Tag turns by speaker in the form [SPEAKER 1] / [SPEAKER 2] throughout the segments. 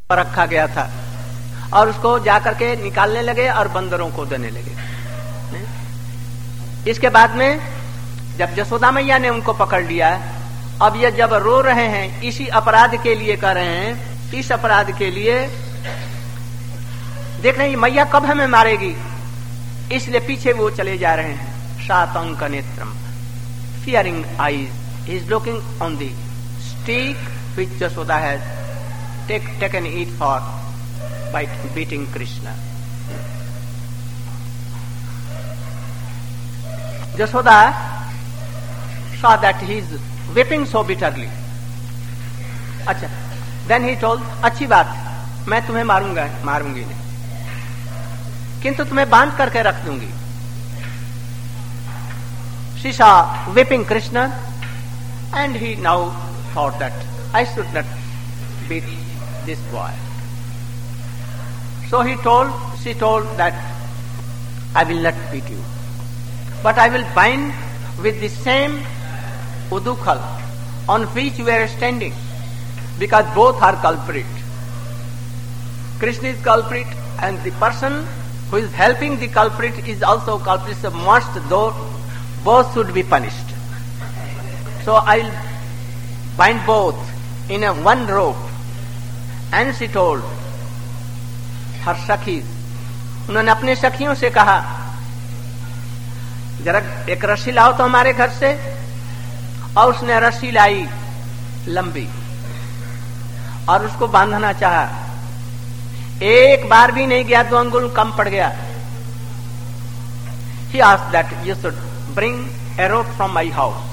[SPEAKER 1] रखा गया था और उसको जाकर के निकालने लगे और बंदरों को देने लगे। इसके बाद में जब यशोदा मैया ने उनको पकड़ लिया, अब ये जब रो रहे हैं इसी अपराध के लिए कर रहे हैं, इस अपराध के लिए देख रहे हैं मैया कब हमें मारेगी, इसलिए पीछे वो चले जा रहे हैं। शातंक नेत्रम, fearing eyes, he is looking on the stick which Yashoda has taken it for by beating Krishna. Yashoda saw that he is weeping so bitterly. अच्छा, then he told, अच्छी बात, मैं तुम्हें मारूंगी नहीं, किंतु तुम्हें बांध करके रख दूंगी। She saw weeping Krishna and he now thought that I should not beat this boy. So she told that I will not beat you, but I will bind with the same udukal on which you are standing, because both are culprit. Krishna is culprit and the person who is helping the culprit is also culprit, so both should be punished. So I will bind both in a one rope. And she told her सखीज, उन्होंने अपने सखियों से कहा जरा एक रस्सी लाओ तो हमारे घर से, और उसने रस्सी लाई लंबी और उसको बांधना चाहा, एक बार भी नहीं गया, 2 अंगुल कम पड़ गया। He asked that you should bring a rope from my house.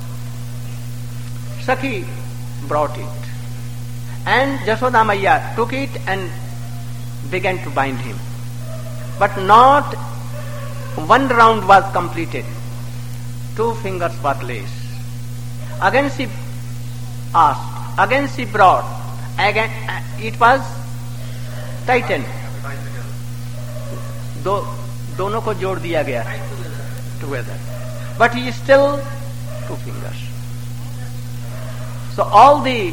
[SPEAKER 1] Sakhi brought it, and Yashoda Maiya took it and began to bind him. But not one round was completed. 2 fingers were less. Again she asked, again she brought, again it was tightened. दोनों को जोड़ दिया गया together. But he is still 2 fingers. So all the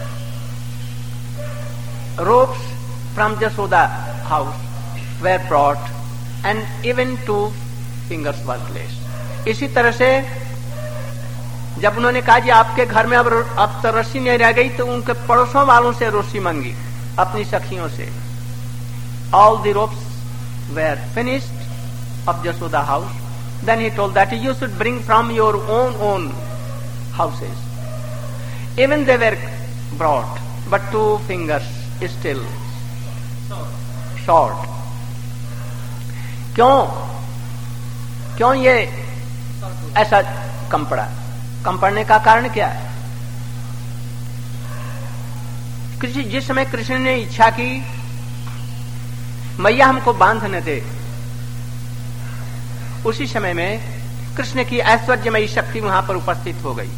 [SPEAKER 1] ropes from Yashoda house were brought and even 2 fingers were less. इसी तरह से जब उन्होंने कहा कि आपके घर में अब तो रस्सी नहीं रह गई, तो उनके पड़ोसों वालों से रस्सी मांगी, अपनी सखियों से. All the ropes were finished of Yashoda house. Then he told that you should bring from your own houses. Even they were brought, but 2 fingers still short. क्यों ये ऐसा कम पड़ा? कम पड़ने का कारण क्या है? जिस समय कृष्ण ने इच्छा की मैया हमको बांध न दे, उसी समय में कृष्ण की ऐश्वर्यमयी शक्ति वहां पर उपस्थित हो गई,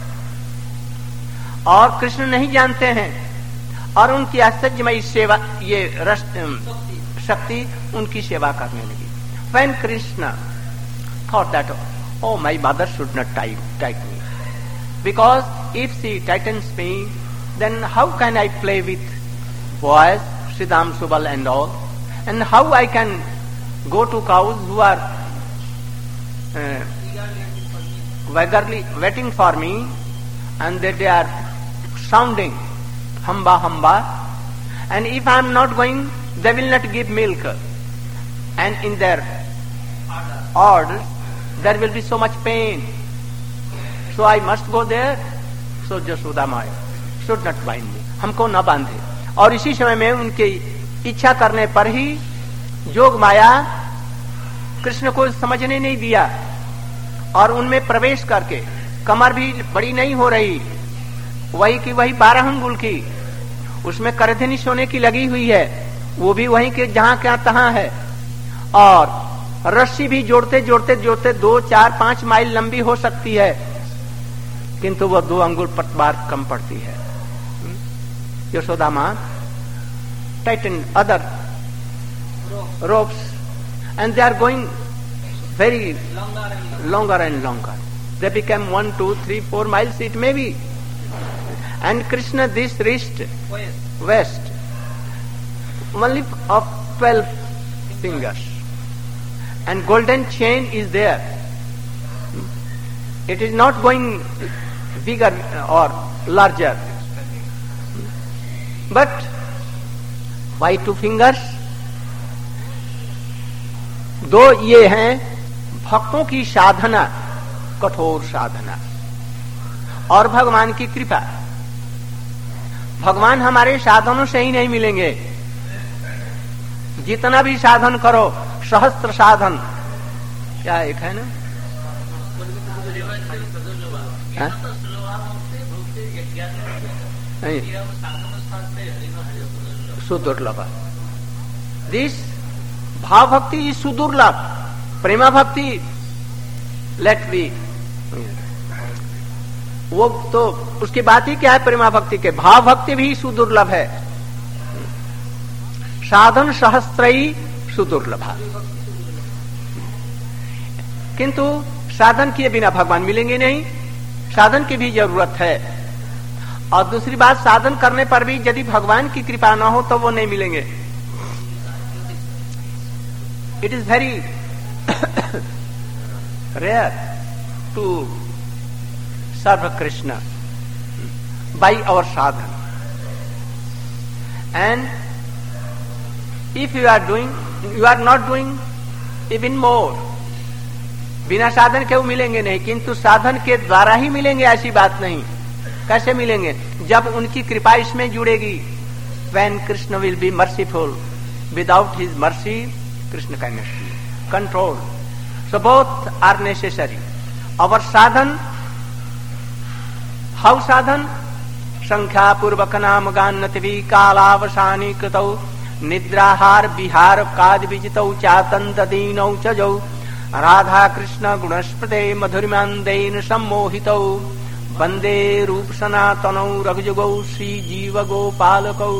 [SPEAKER 1] और कृष्ण नहीं जानते हैं, और उनकी ऐश्वर्यमयी सेवा, ये शक्ति उनकी सेवा करने लगी. When Krishna thought that, oh, my mother should not tighten me, because if she tightens me, then how can I play with boys, Sridham, Subal and all, and how I can go to cows who are eagerly waiting for me, and they are sounding hamba hamba, and if I am not going, they will not give milk, and in their orders there will be so much pain, so I must go there. So Yashoda Maya should not bind me, हमको न बांधे. और इसी समय में उनके इच्छा करने पर ही जोग माया कृष्ण को समझने नहीं दिया, और उनमें प्रवेश करके, कमर भी बड़ी नहीं हो रही, वही की वही 12 अंगुल की, उसमें करधनी सोने की लगी हुई है, वो भी वही के जहां क्या तहां है, और रस्सी भी जोड़ते जोड़ते 2, 4, 5 माइल लंबी हो सकती है, किंतु वह 2 अंगुल प्रति बार कम पड़ती है. यशोदा मां tightened other ropes, and they are going very longer and longer. They became 1, 2, 3, 4 miles it may be. And Krishna this reached west, only of 12 fingers, and golden chain is there. It is not going bigger or larger. But why 2 fingers? दो ये हैं भक्तों की साधना, कठोर साधना, और भगवान की कृपा। भगवान हमारे साधनों से ही नहीं मिलेंगे। जितना भी साधन करो, सहस्त्र साधन, क्या एक है ना, सुदुर्लभ। दिस भाव भक्ति इज सुदुर्लभ। प्रेमा भक्ति लेट बी, वो तो उसकी बात ही क्या है प्रेमा भक्ति के। भाव भक्ति भी सुदुर्लभ है। साधन सहस्त्रयी सुदुर्लभा, किंतु साधन किए बिना भगवान मिलेंगे नहीं। साधन की भी जरूरत है। और दूसरी बात, साधन करने पर भी यदि भगवान की कृपा न हो तो वो नहीं मिलेंगे। It is very rare to serve Krishna by our sadhana. And if you are not doing even more, बिना साधन के वो मिलेंगे नहीं, किंतु साधन के द्वारा ही मिलेंगे ऐसी बात नहीं। कैसे मिलेंगे? जब उनकी कृपा इसमें जुड़ेगी। When Krishna will be merciful, without his mercy, Krishna cannot be controlled. So both are necessary. Our sadhan, how sadhan? संख्या पूर्वक नाम गान्नति कालावसानी कृतौ निद्राहार विहार काद विजितौ चातंत दीनौ च जौ राधा कृष्ण गुणस्पते मधुरिमान्देन सम्मोहितौ वंदे रूप सनातनौ रघुजुगौ श्री जीव गोपालकौ।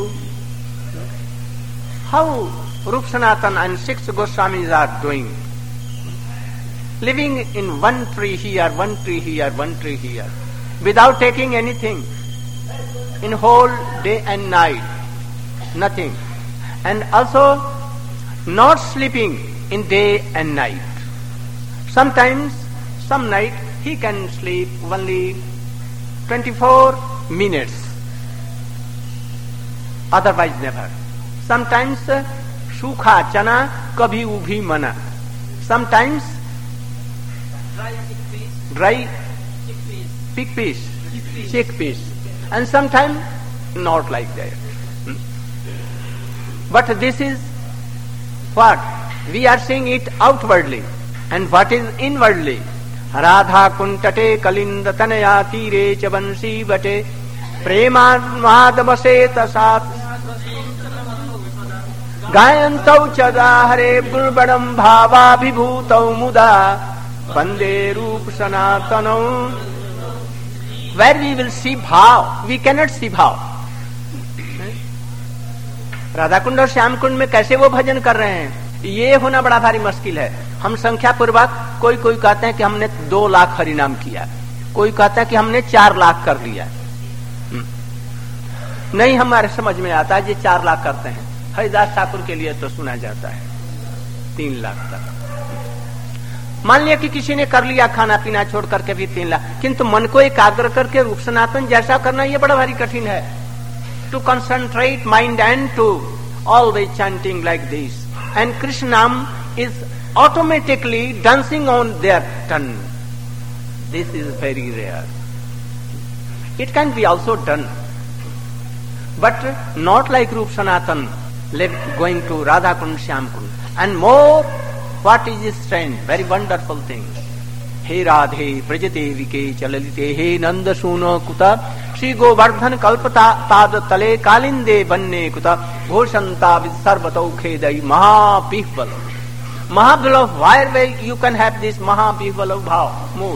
[SPEAKER 1] हाउ रूप सनातन and 6 Goswamis are doing, living in one tree here, one tree here, one tree here, without taking anything, in whole day and night, nothing, and also not sleeping in day and night. Sometimes, some night he can sleep only 24 minutes, otherwise never. Sometimes सूखा चना, कभी उभी मना. Sometimes dry chickpeas, and sometimes not like that. But this is what we are seeing it outwardly, and what is inwardly. Radha kuntate kalinda tanaya tire ch bansi bate premanmad baseta sat गायन्तौ चदा हरे बुर्बडं भावाभिभूतौ मुदा वंदे रूप सनातनौ. Where we will see भाव, we cannot see भाव. राधा कुंड और श्याम कुंड में कैसे वो भजन कर रहे हैं, ये होना बड़ा भारी मुश्किल है. हम संख्या पूर्वक, कोई कहते हैं कि हमने 2 लाख हरिनाम किया, कोई कहता है कि हमने 4 लाख कर लिया. नहीं हमारे समझ में आता है, ये 4 लाख करते हैं. हरिदास ठाकुर के लिए तो सुना जाता है 3 लाख तक. मान लिया कि किसी ने कर लिया खाना पीना छोड़ करके भी 3 लाख, किंतु मन को एकाग्र करके रूप सनातन जैसा करना ये बड़ा भारी कठिन है. To concentrate mind and to always chanting like this, and Krishna naam is automatically dancing on their tongue. This is very rare. It can be also done, but not like Roop Sanatan going to Radha Kund, Shyam Kund. And more, what is his strength? Very wonderful thing. He Radhe Prajate Vike Chalalite He Nanda Suna Kuta Shri Govardhan Kalpata Tad Tale Kalinde Banne Kuta Ghoshanta Visarvatau Khedai Mahapihval. Mahapihval, where you can have this Mahapihval of Bhav mood.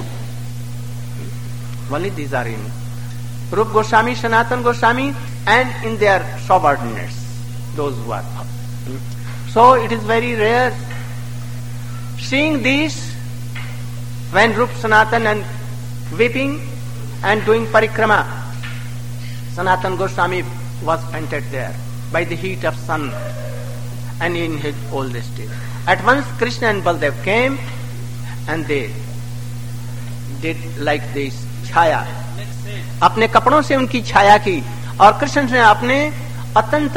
[SPEAKER 1] Only these are in Rup Goswami, Sanatan Goswami, and in their subordinates, those who are. So it is very rare. Seeing this, when Rup Sanatan and weeping and doing parikrama, Sanatan Goswami was fainted there by the heat of sun. and in his oldest age. At once Krishna and Baldev came and they did like this छाया, अपने कपड़ों से उनकी छाया की, और कृष्ण ने अपने अत्यंत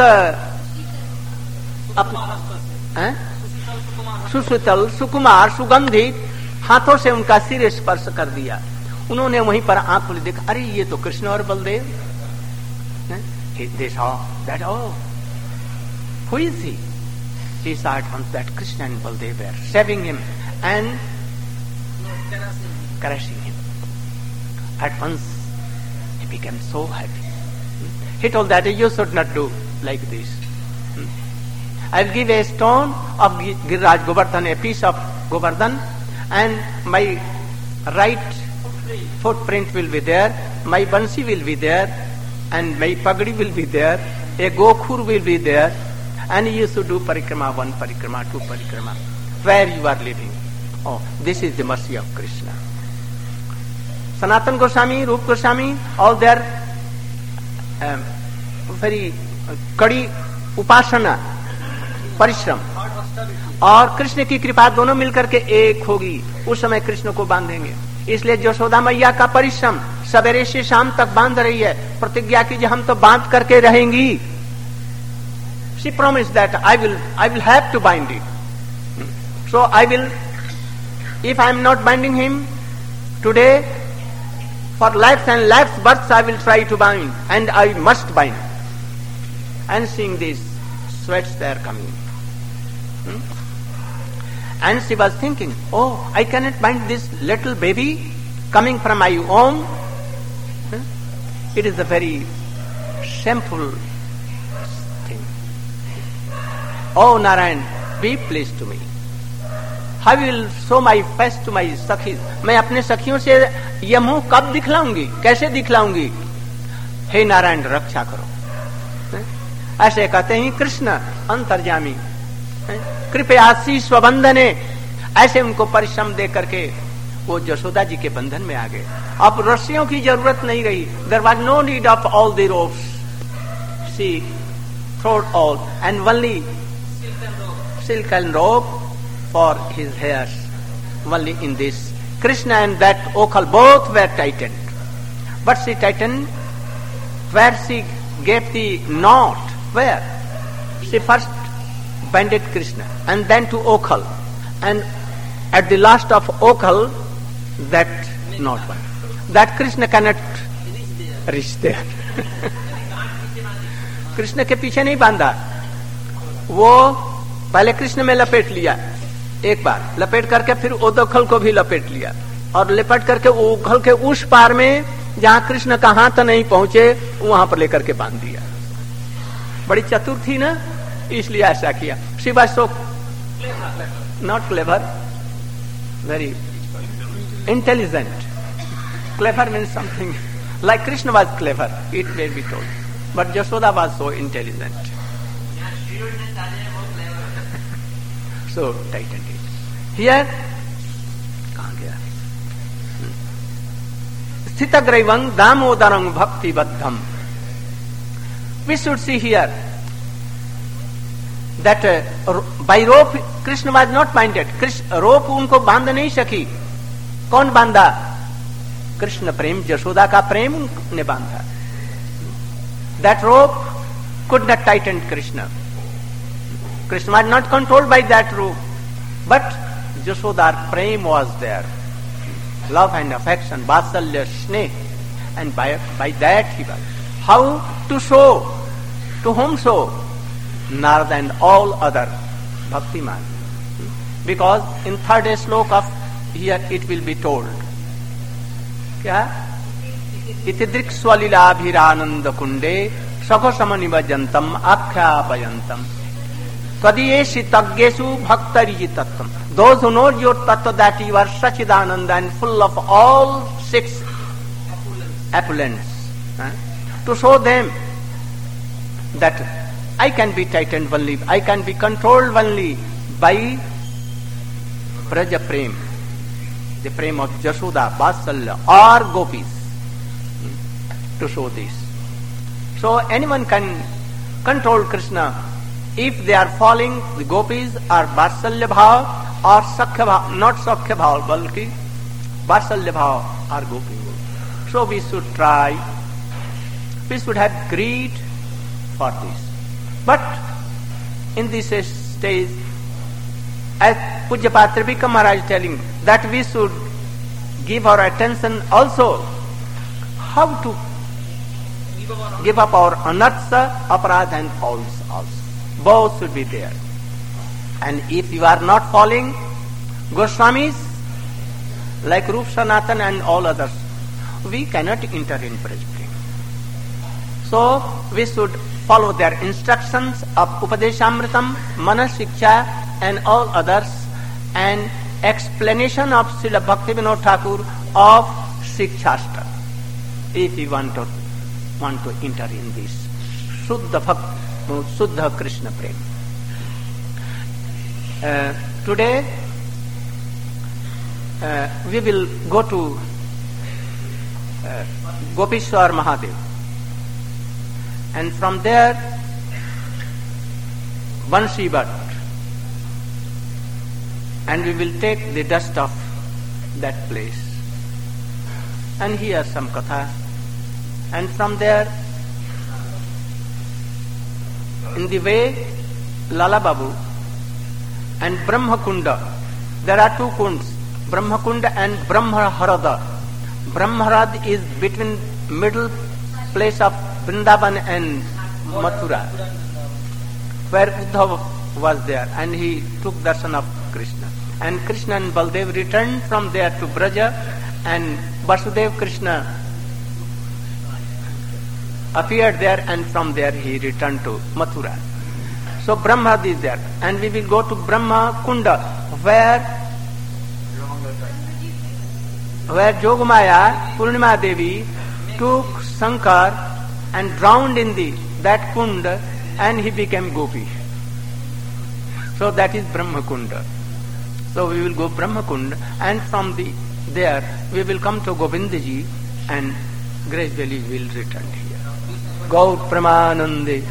[SPEAKER 1] सुशीतल सुकुमार सुगंधित हाथों से उनका सिर स्पर्श कर दिया। उन्होंने वहीं पर आंख खोली, देखा अरे ये तो कृष्ण और Baldev. They saw that, oh, who is he? He saw at once that Krishna and Baldev were shaving him and caressing him. At once he became so happy. He told that you should not do like this. I will give a stone of Giriraj Govardhan, a piece of Govardhan, and my right footprint will be there, my bansi will be there, and my pagdi will be there, a gokhur will be there, and you should do parikrama 1, parikrama 2, parikrama, where you are living. Oh, this is the mercy of Krishna. Sanatan Goswami, Rup Goswami, all their very कड़ी उपासना परिश्रम और कृष्ण की कृपा दोनों मिलकर के एक होगी, उस समय कृष्ण को बांधेंगे। इसलिए यशोदा मैया का परिश्रम सवेरे से शाम तक बांध रही है, प्रतिज्ञा कीजिए हम तो बांध करके रहेंगी। She promised that I will have to bind it. So I will, if I am not binding him today, for lakhs and lakhs births I will try to bind, and I must bind. And seeing these sweats they are coming. And she was thinking, oh, I cannot bind this little baby coming from my womb. It is a very shameful thing. Oh Narayan, be pleased to me. I will show my face to my सखी. मैं अपने सखियों से ये मुंह कब दिखलाऊंगी, कैसे दिखलाऊंगी? हे नारायण रक्षा करो। ऐसे कहते हैं कृष्ण अंतर्यामी, कृपया शीश बंधने, ऐसे उनको परिश्रम दे करके वो यशोदा जी के बंधन में आ गए। अब रस्सियों की जरूरत नहीं रही। There was no need of all the ropes. She threw all and only silk and rope for his hairs. Only in this, Krishna and that okhal both were tightened. But she tightened where she gave the knot. Where? She first binded Krishna and then to okhal, and at the last of okhal that knot one. That Krishna cannot reach there. Krishna के पीछे नहीं बांधा, वो पहले कृष्ण में लपेट लिया, एक बार लपेट करके फिर ओखल को भी लपेट लिया, और लपेट करके ओखल के उस पार में जहां कृष्ण का हाथ नहीं पहुंचे वहां पर लेकर के बांध दिया। बड़ी चतुर थी ना, इसलिए ऐसा किया। She was so not clever, very intelligent. Clever means something like Krishna was clever, it may be told, but Yashoda was so intelligent. So tightened it. Here, कहाँ गया? स्थितग्रैवं दामोदरं भक्तिबद्धं. We should see here that by rope Krishna was not binded. Rope उनको बांध नहीं सकी। कौन बांधा? कृष्ण प्रेम, यशोदा का प्रेम ने बांधा। That rope could not tighten Krishna. Krishna was not controlled by that rope, but Yashoda's prem was there, love and affection, vatsalya, sneh, and by that he was. How to show? To whom show? Narada and all other bhaktiman. Because in third slok of here it will be told. क्या? इति दृक् स्वलीलाभिरानंद कुंडे सखो समनिवजंतम आख्यापयंतम तदीयेषु तज्ञेषु भक्तरिजितत्वम. Those who know your tattva, that you are Sachidananda and full of all six opulence, to show them that I can be tightened only, I can be controlled only by Braja Prem, the prem of Yashoda, Vatsalya or Gopis, to show this. So anyone can control Krishna if they are following the gopis or Vatsalya bhav or Sakhya bhav, not Sakhya bhav, balki Vatsalya bhav or gopi. So we should try, we should have greed for this. But in this stage, as Pujyapat Tripika Maharaj is telling, that we should give our attention also how to give up our anartha, aparadha and faults also. Both should be there. And if you are not following Goswamis, like Rup Sanatan and all others, we cannot enter in Braj Prem. So we should follow their instructions of Upadeshamritam, Manas Shiksha and all others, and explanation of Srila Bhaktivinoda Thakur of Shikshastra, if we want to enter in this Shuddha Krishna Prem. Today we will go to Gopishwar Mahadev, and from there Bansi Bhatt, and we will take the dust of that place and hear some katha, and from there in the way Lala Babu and Brahma Kunda. There are two kunds, Brahma Kunda and Brahma Harada. Brahma Harad is between middle place of Vrindavan and Mathura, where Uddhava was there, and he took darshan of Krishna. And Krishna and Baldev returned from there to Braja, and Vasudev Krishna appeared there, and from there he returned to Mathura. So Brahma is there, and we will go to Brahma Kunda, where Jogamaya, Purnima Devi took Shankar and drowned in that kunda, and he became Gopi. So that is Brahma Kunda. So we will go Brahma Kunda, and from there we will come to Govindaji, and gradually we will return here. Gaur Pramanande.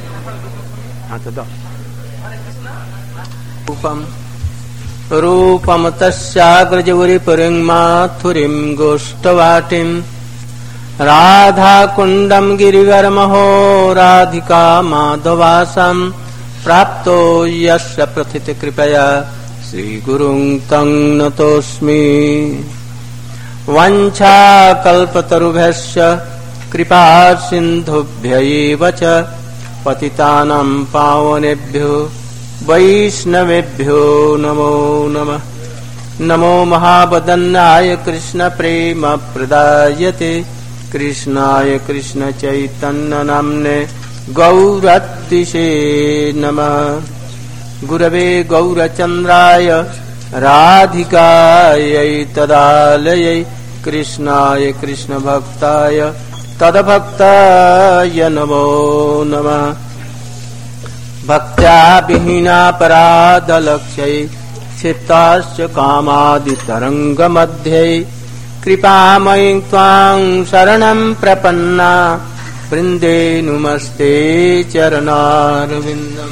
[SPEAKER 1] Rupam tasyagrajavuri puring mathurim goshtavatim Radha kundam girivarmaho radhika madhavasam prapto yasya prathita kripaya Sri Gurung tang natosmi Vancha kalpatarubhyasya kripa sindhubhya cha patitanam pavanebhyo Vaishnavebhyo namo namah. Namo Mahabadannaya Krishna Prema Pradayate Krishnaya Krishna Chaitanya Namne Gauratishe Namah. Gurave Gaurachandraya Radhikaya Tadalayai Krishnaya Krishna Bhaktaya Tadabhaktaya Namo Namah. Bhaktya Bihina Paradalakshay Chitasya Kamadi Taranga Madhyay Kripamaying Tvang Saranam Prapanna Vrinde Numaste Charanarvindam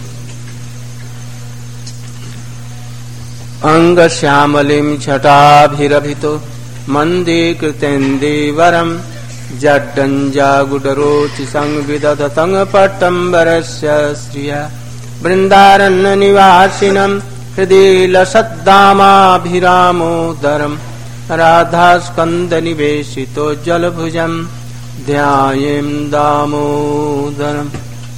[SPEAKER 1] Anga Syamalim Chhatabhirabhito Mande Kritendi Varam Jaddanja Gudarochi Sangvidadhatang Patambarasya Sriya Vrindaran Nivasinam Hridila Saddama Bhiramodaram Radhaskanda Niveshito Jalabhujam Dhyayem Damodaram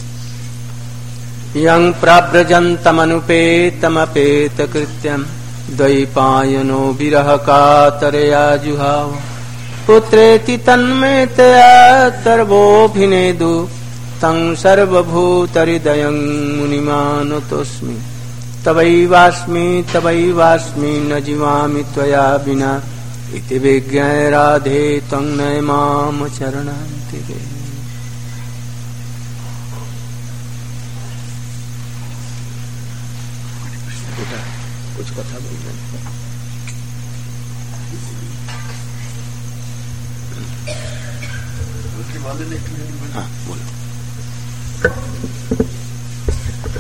[SPEAKER 1] Yang Prabrajantamanupeta Krityam Dvaipayano Virahakataraya Juhava Putreti tanmetaya tarvobhinedu Tang sarvabhutaridayang munimanotosmi Tavaivasmi najivami tvaya vina Iti vigyaya radhe tang naimam charanantige कुछ कथा बोल रहे हाँ बोलो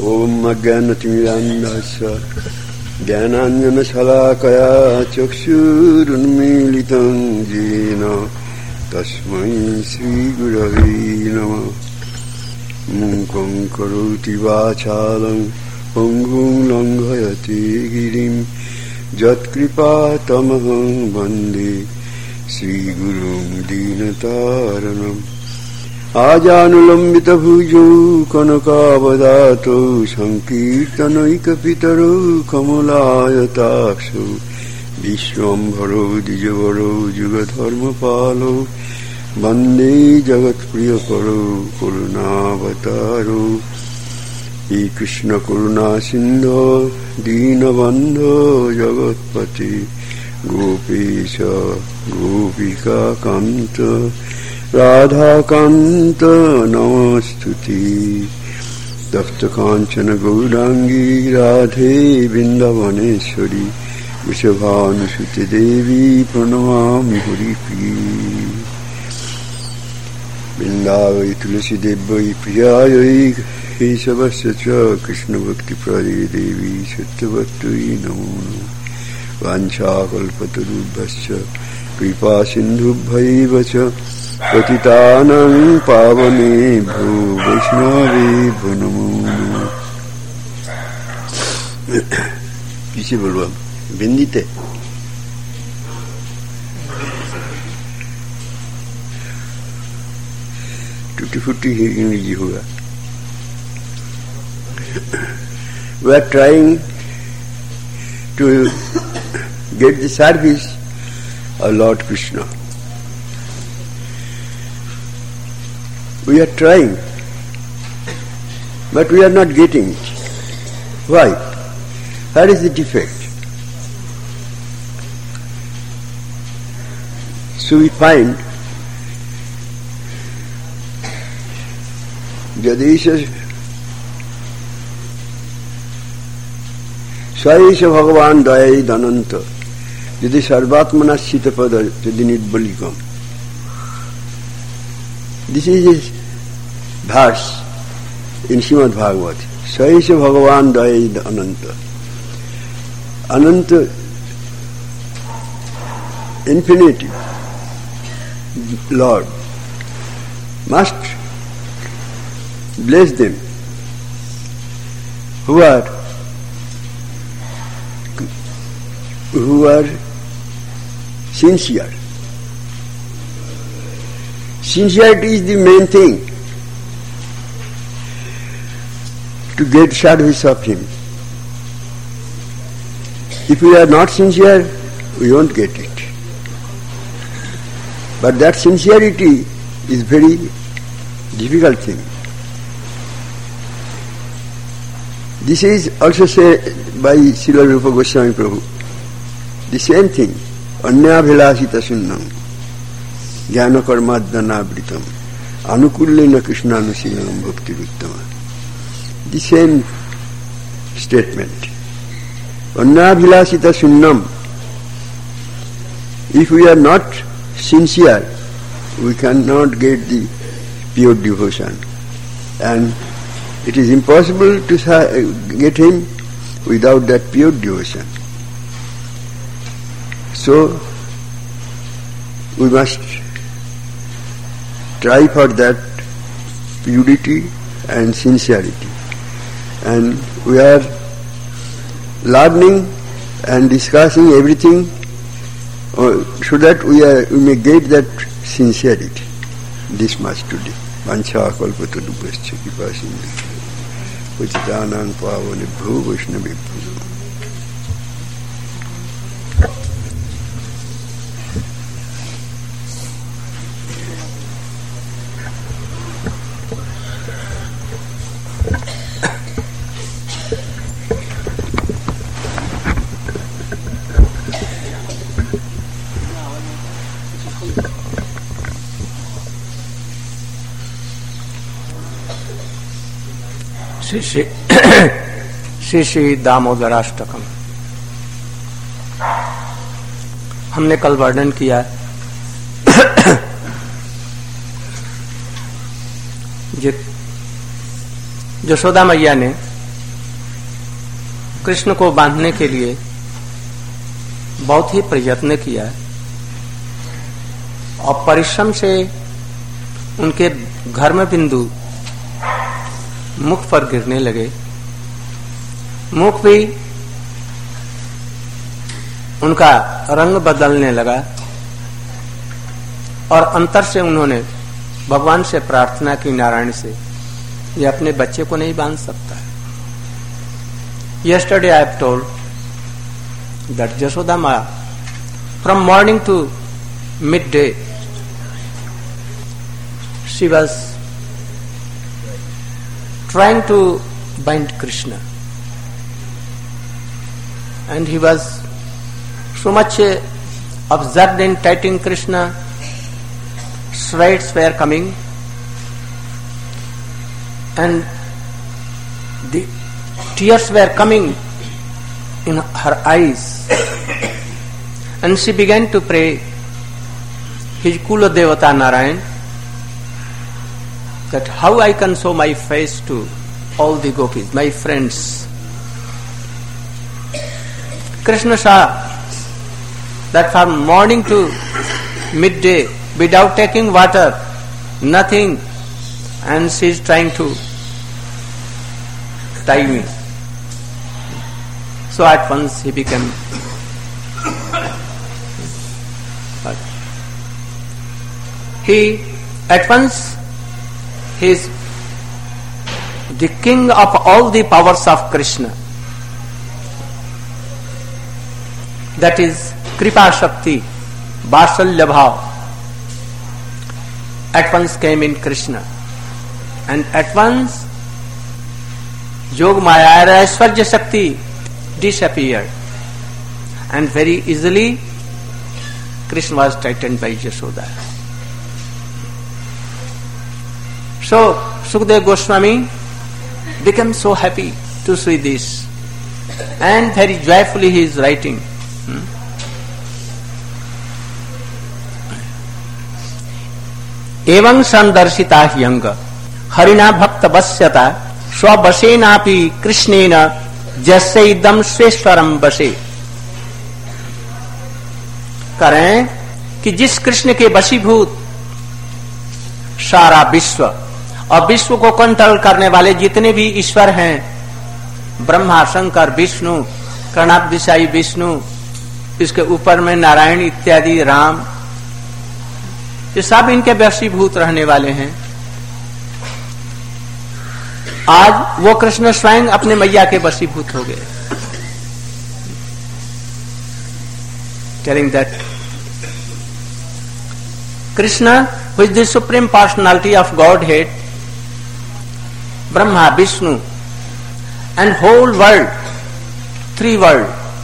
[SPEAKER 2] ओम अज्ञानतिमिरान्धस्य ज्ञानाञ्जनशलाकया चक्षुरुन्मीलितं येन तस्मै श्रीगुरवे नमः। मूकं करोति वाचालं पङ्गुं लङ्घयति गिरिं यत्कृपातमहं वन्दे श्रीगुरुं दीनतारणम्। आजानुलम्बितभुजौ कनकावदातौ सङ्कीर्तनैकपितरौ कमलायताक्षौ विश्वम्भरो द्विजवरौ जुगधर्मपालौ वन्दे जगत्प्रियकरौ करुणावतारौ। श्रीकृष्ण करुणासिन्धो दीनबन्धो जगत्पते गोपेश गोपिकान्त राधाकान्त नमस्तुते। तप्त काञ्चन गौराङ्गी राधे वृन्दावनेश्वरी वृषभानुसुते देवी प्रणमामि हरिप्रिये। वृन्दावै तुलसीदेव्यै प्रियायै केशवस्य च कृष्णभक्तिप्रदे देवी सत्यवत्यै नमो नमः। वाञ्छाकल्पतरुभ्यश्च कृपा सिन्धुभ्यैव च पतितानां पावनेभ्यो वैष्णवेभ्यो नमो नमः। किसे बोलबो हिंदीते? टूटी फूटी इंग्लिश होगा। We are trying to get the service of Lord Krishna. We are trying, but we are not getting it. Why? What is the defect? So we find Jadisha Saisha Bhagavan Dayai Dhananta Jadi Sarvatmana Sitapada Jadi Nidbalikam. This is his verse in Srimad Bhagavad. Saisha Bhagavan Dayai Dhananta. Ananta, infinity, Lord, must bless them who are sincere. Sincerity is the main thing to get service of Him. If we are not sincere, we won't get it. But that sincerity is very difficult thing. This is also said by Srila Rupa Goswami Prabhu. The same thing. Anyabhilasita sunnam jnana karmadhanavritam anukullena krishnanusiyam bhakti vittama. The same statement. Anyabhilasita sunnam. If we are not sincere, we cannot get the pure devotion. And it is impossible to get Him without that pure devotion. So, we must try for that purity and sincerity. And we are learning and discussing everything so that we may get that sincerity. This much today. Vancha kalpatarubhyascha kripa sindhu patitanang pavanebhyo vaishnavebhyo.
[SPEAKER 1] Shri दामोदराष्टकम हमने कल वर्णन किया यशोदा मैया ने कृष्ण को बांधने के लिए बहुत ही प्रयत्न किया और परिश्रम से उनके घर्म बिंदु मुख पर गिरने लगे। मुख भी उनका रंग बदलने लगा और अंतर से उन्होंने भगवान से प्रार्थना की, नारायण से, ये अपने बच्चे को नहीं बांध सकता है। Yesterday I have told that Jashoda Ma, from morning to midday, she was trying to bind Krishna, and he was so much absorbed in tightening Krishna. Sweats were coming, and the tears were coming in her eyes, and she began to pray his Kula Devata Narayan, that how I can show my face to all the gopis, my friends. Krishna saw that from morning to midday, without taking water, nothing, and she is trying to tie me. So at once he became he is the king of all the powers of Krishna. That is Kripa Shakti, Vasalya Bhav. At once came in Krishna, and at once Yog Maya, Aishwarya Shakti disappeared, and very easily Krishna was tightened by Yashoda. So Sukadeva Goswami became so happy to see this, and very joyfully he is writing. एवं संदर्शिता ह्यंग हरिणा भक्त वश्यता स्ववशेनापि कृष्णेन जैसे इदम श्रेष्ठरम बसे। करें कि जिस कृष्ण के वशीभूत सारा विश्व और विश्व को कंट्रोल करने वाले जितने भी ईश्वर हैं, ब्रह्मा, शंकर, विष्णु, कर्णाभदिशाई विष्णु, इसके ऊपर में नारायण इत्यादि, राम, ये सब इनके वशीभूत रहने वाले हैं। आज वो कृष्ण स्वयं अपने मैया के वशीभूत हो गए। Telling that Krishna, who is the supreme personality of Godhead, Brahma, Vishnu, and whole world, three world,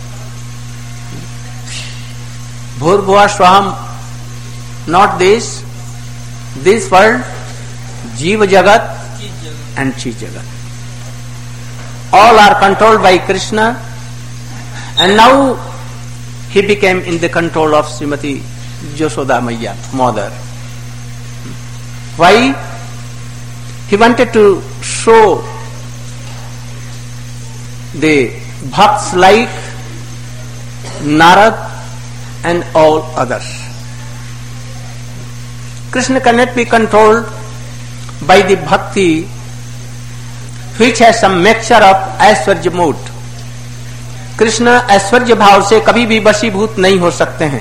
[SPEAKER 1] Bhurbhuva Swaham, not this world, Jiva Jagat and Chi Jagat. All are controlled by Krishna, and now he became in the control of Srimati Jashoda Maiya, mother. Why? He wanted to show the bhakts like Narad and all others. Krishna cannot be controlled by the bhakti which has some mixture of Aishwarya mood. Krishna ऐश्वर्य भाव से कभी भी वशीभूत नहीं हो सकते हैं।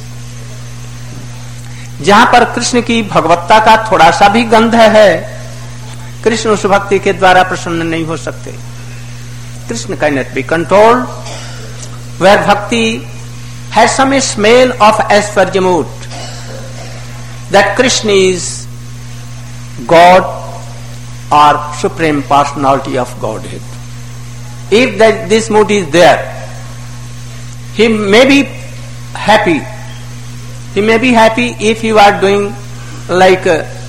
[SPEAKER 1] जहां पर कृष्ण की भगवत्ता का थोड़ा सा भी गंध है, कृष्ण उस भक्ति के द्वारा प्रसन्न नहीं हो सकते। Krishna cannot be controlled where bhakti has some smell of Aishwarya mood, that Krishna is God or supreme personality of Godhead. If this mood is there, he may be happy. He may be happy if you are doing like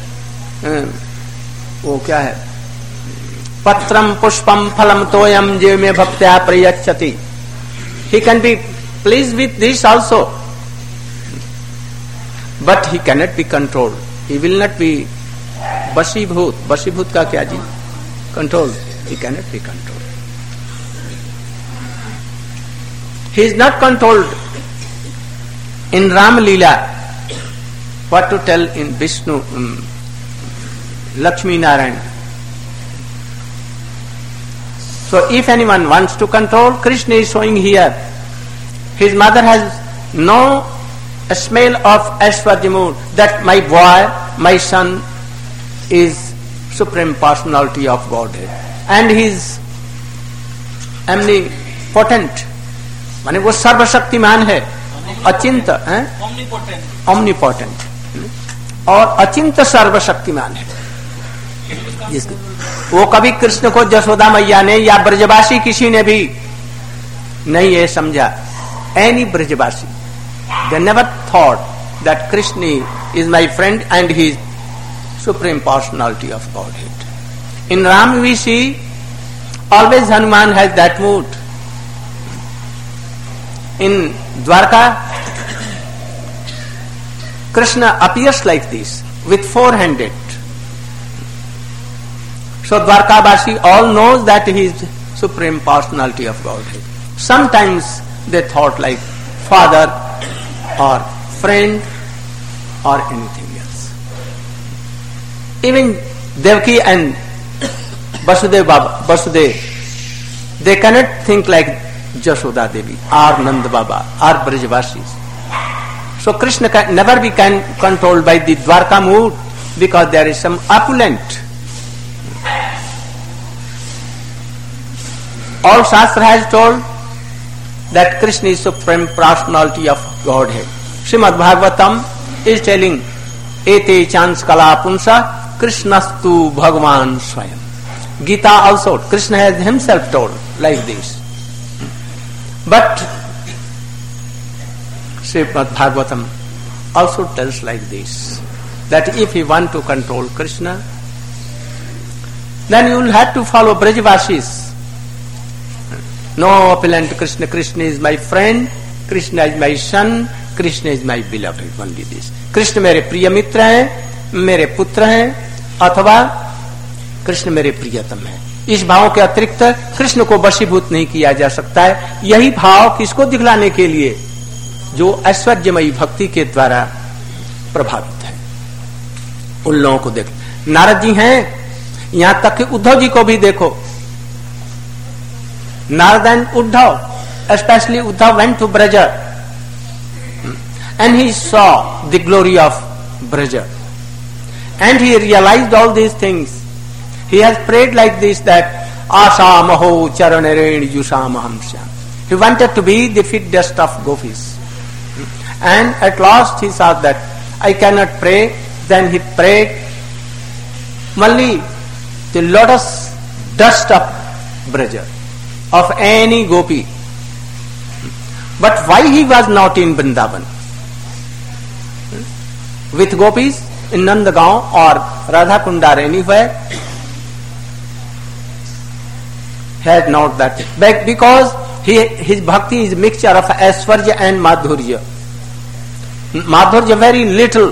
[SPEAKER 1] वो क्या है, पत्रम पुष्पम फलम तोयम जीव में भक्त्या प्रयच्छति. He can be pleased with this also, but he cannot be controlled. He will not be वशीभूत. वशीभूत का क्या जी? Control. He cannot be controlled. He is not controlled in Ram Leela. What to tell in Vishnu, Lakshmi Narayan. So if anyone wants to control, Krishna is showing here. His mother has no smell of Aishwarya that my boy, my son is Supreme Personality of Godhead. And he is omnipotent. माने वो सर्वशक्तिमान है, अचिंत है, omnipotent और अचिंत सर्वशक्तिमान है. वो कभी कृष्ण को जसोदा मैया ने या ब्रजवासी किसी ने भी नहीं ये समझा. Any Brajwasi, they never thought that Krishna is my friend and he is Supreme Personality of Godhead. In Ram we see always Hanuman has that mood. In Dwarka, Krishna appears like this with four-handed. So Dwarkavasi all knows that he is Supreme Personality of Godhead. Sometimes they thought like father or friend or anything else. Even Devaki and Vasudev, they cannot think like Jashoda Devi or Nanda Baba or Brajavasis. So Krishna can never be controlled by the Dwarka mood because there is some opulent. All Shastra has told that Krishna is Supreme Personality of Godhead. Srimad Bhagavatam is telling, Ete chans kala punsa Krishnastu Bhagavan Swayam. Gita also, Krishna has himself told like this. But Srimad Bhagavatam also tells like this, that if you want to control Krishna, then you will have to follow Brajavasis. No opulent Krishna. Krishna is my friend, Krishna is my son, Krishna is my beloved. Only this. Krishna मेरे प्रिय मित्र हैं, मेरे पुत्र हैं, अथवा कृष्ण मेरे प्रियतम हैं. इस भाव के अतिरिक्त कृष्ण को वशीभूत नहीं किया जा सकता है. यही भाव किसको दिखलाने के लिए? जो ऐश्वर्यमयी भक्ति के द्वारा प्रभावित है, उन लोगों को देखो. नारद जी हैं, यहां तक कि उद्धव जी को भी देखो. Narad and Uddhav, especially Uddhav went to Braja and he saw the glory of Braja and he realized all these things. He has prayed like this, that Asa Maho Charanaren Yusamaham Syam. He wanted to be the feet dust of gopis. And at last he saw that I cannot pray. Then he prayed only the lotus dust of Braja, of any gopi. But why he was not in Vrindavan with gopis in Nandagaon or Radha Kunda or anywhere? He had not that. Because his bhakti is mixture of Aishwarya and Madhurya. Madhurya very little.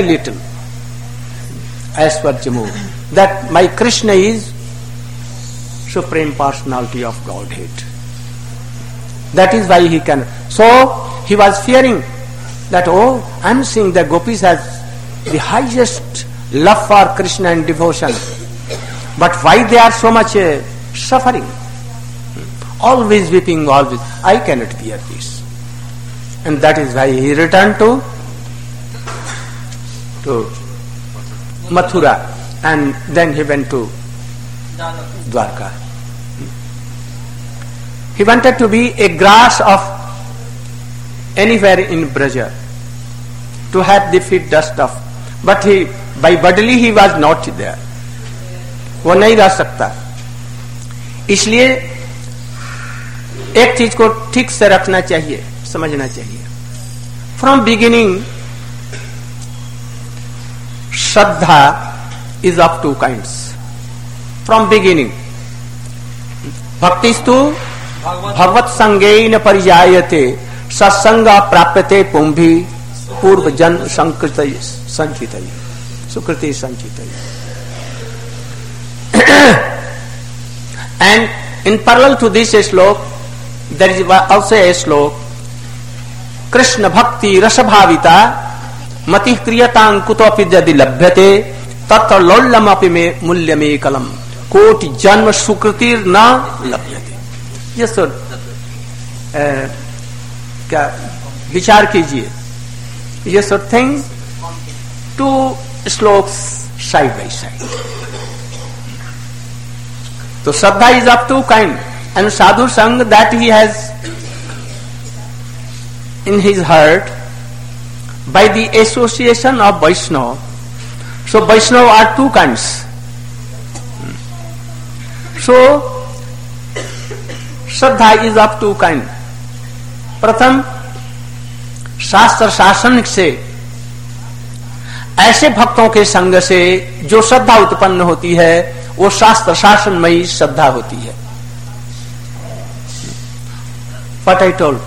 [SPEAKER 1] Aishwarya more. That my Krishna is Supreme Personality of Godhead. That is why he can. So he was fearing that, I am seeing that gopis has the highest love for Krishna and devotion. But why they are so much suffering? Always weeping, always. I cannot bear this. And that is why he returned to Mathura and then he went to Dwarka. He wanted to be a grass of anywhere in Braja, to have the feet dust of. But by bodily he was not there. वो नहीं रह सकता. इसलिए एक चीज को ठीक से रखना चाहिए, समझना चाहिए. From beginning, Shraddha is of two kinds. From beginning, Bhaktistu Bhagavat Sangein Parijayate Satsanga Prapyate Pumbhi Purva Jan Sankriti Sanchitayi Sukriti Sanchitayi. And in parallel to this slok, there is also a slok, Krishna bhakti rasabhavita mati kriyatang kutopi jadi labhyate tatra lollam api me mulyame kalam koti janma sukritir na labhyate. ये सर क्या विचार कीजिए, ये सर thing two shlokas side by side. तो shraddha is of two kind and sadhu sang that he has in his heart by the association of Vaishnava. So Vaishnava are two kinds. So Shraddha is of two kind. प्रथम शास्त्र शासन से ऐसे भक्तों के संग से जो श्रद्धा उत्पन्न होती है वो शास्त्र शासनमयी श्रद्धा होती है. What I told?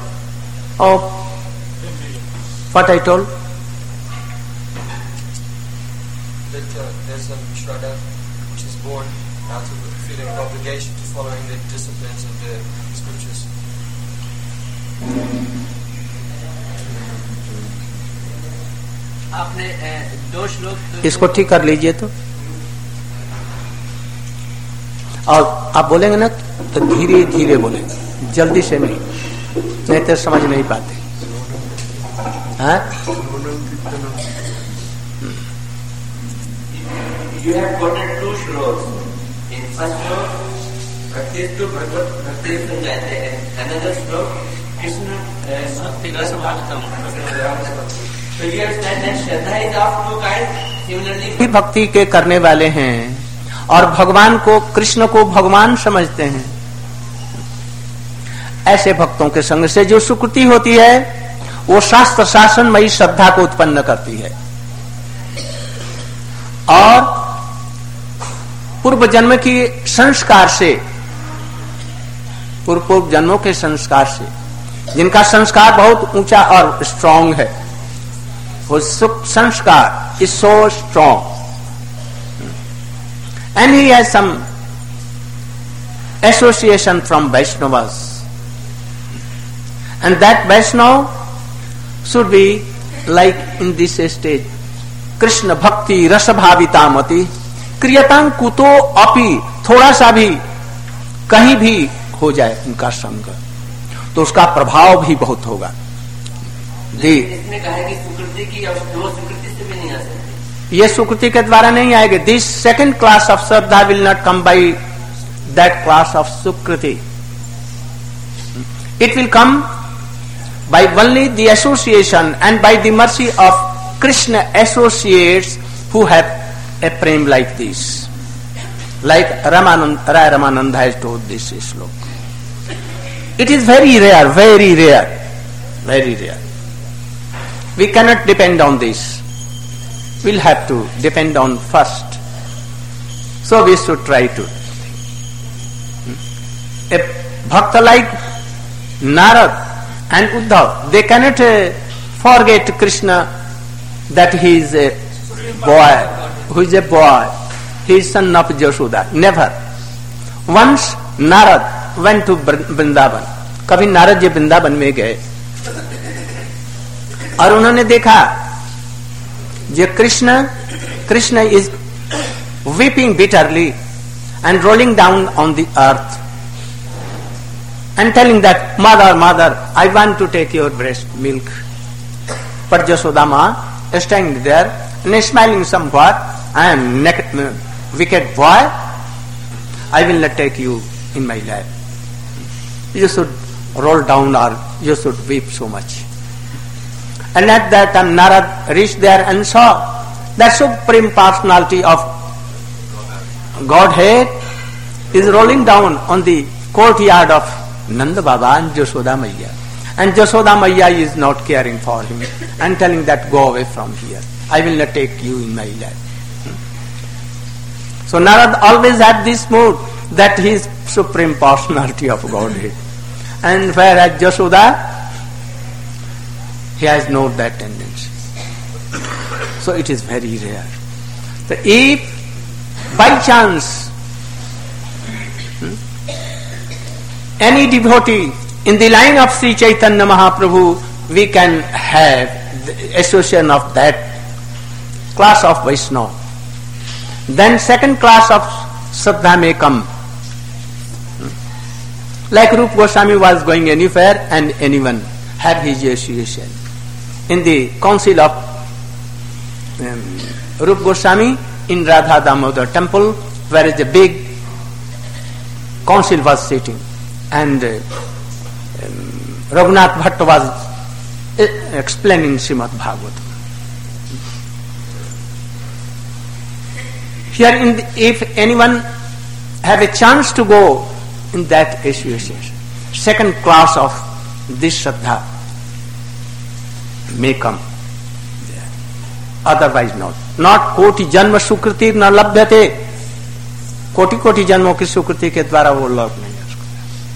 [SPEAKER 1] What I told?
[SPEAKER 3] That there's a Shraddha which is born out of the feeling of obligation to following the disciplines of the scriptures.
[SPEAKER 1] आपने दो श्लोक इसको ठीक कर लीजिए तो, और आप बोलेंगे ना तो धीरे धीरे बोलेंगे, जल्दी से नहीं तो समझ नहीं पाते.
[SPEAKER 4] You have quoted two shlokas. In first shlok, Bhakti-stu Bhagavad Bhakti Sanjayate, and another shlok, Krishna Bhakti Rasabhavatam. So you have said that Shraddha is of two kinds. Similarly,
[SPEAKER 1] भक्ति के करने वाले हैं और भगवान को, कृष्ण को भगवान समझते हैं. ऐसे भक्तों के संग से जो सुकृति होती है वो शास्त्र शासनमयी श्रद्धा को उत्पन्न करती है, और पूर्व जन्म की संस्कार से, पूर्व जन्मों के संस्कार से, जिनका संस्कार बहुत ऊंचा और स्ट्रांग है, वो sanskar is so strong, and he has some association from Vaishnavas, and that Vaishnav should be like in this stage, कृष्ण भक्ति रसभाविता मति क्रियतां कुतो अपि, थोड़ा सा भी कहीं भी हो जाए उनका संग तो उसका प्रभाव भी बहुत होगा.
[SPEAKER 4] इसमें कहा है कि सुकृति की और दो सुकृति से भी नहीं आ सकती.
[SPEAKER 1] ये सुकृति के द्वारा नहीं आएगा. This second class of shraddha will not come by that class of sukriti. It will come by only the association and by the mercy of Krishna associates who have a prem like this, like Rai Ramananda has told this slok. It is very rare, very rare, very rare. We cannot depend on this. We'll have to depend on first. So we should try to. A bhakta like Narad and Uddhav, they cannot forget Krishna, that he is a boy, who is a boy, he is son of Jashoda. Never. Once Narad went to Vrindavan. कभी नारद जी वृंदावन में गए और उन्होंने देखा जे Krishna is weeping bitterly and rolling down on the earth and telling that, mother, I want to take your breast milk. But Jashoda Ma standing there and smiling somewhat, I am wicked boy, I will not take you in my lap. You should roll down or you should weep so much. And at that time Narad reached there and saw that supreme personality of Godhead is rolling down on the courtyard of Nanda Baba and Jashoda Maiya. And Jashoda Maiya is not caring for him and telling that, go away from here. I will not take you in my lap. So Narad always had this mood that he is supreme personality of Godhead. And whereas Jashoda, he has not that tendency. So it is very rare. So if by chance any devotee in the line of Sri Chaitanya Mahaprabhu, we can have the association of that class of Vaishnava. Then second class of Shraddha may come. Like Rupa Goswami was going anywhere and anyone had his association. In the council of Rupa Goswami in Radha Damodar temple, where is a big council was sitting, and Raghunath Bhatta was explaining Srimad Bhagavatam. Here, if anyone have a chance to go in that association, second class of this Shraddha may come. Otherwise not. Not koti janma sukriti na labhyate. कोटि जन्मों की सुकृति के द्वारा वो लाभ नहीं है उसको.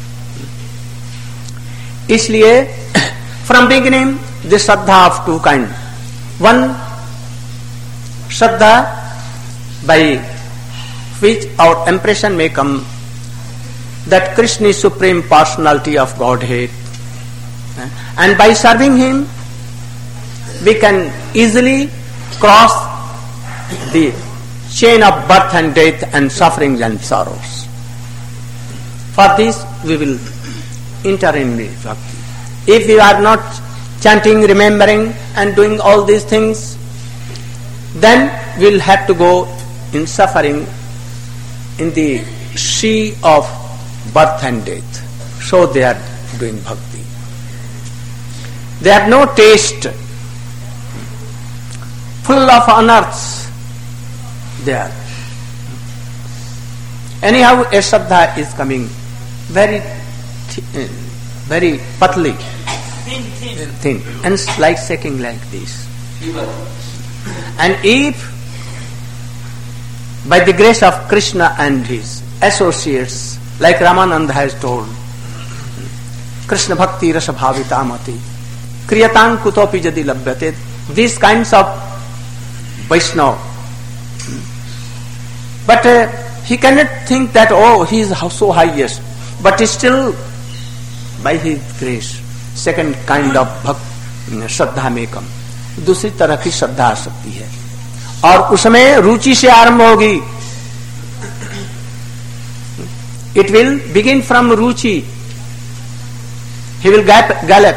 [SPEAKER 1] इसलिए from beginning the shraddha of two kind. One shraddha by which our impression may come that Krishna is supreme personality of Godhead, and by serving him we can easily cross the chain of birth and death and sufferings and sorrows. For this we will enter in the bhakti. If we are not chanting, remembering and doing all these things, then we will have to go in suffering in the sea of birth and death. So they are doing bhakti. They have no taste, full of unearths they are. Anyhow, a Shraddha is coming very patly, thin, and like shaking like this. And if by the grace of Krishna and his associates, like Ramananda has told, Krishna bhakti rasa bhavitamati kriyatan kutopi jadi labhyate, these kinds of Vaishnava. But he cannot think that, oh, he is so highest. But still, by his grace, second kind of Shraddha may come. दूसरी तरह की श्रद्धा आ सकती है, और उसमें रुचि से आरंभ होगी. It will begin from ruchi. He will gallop.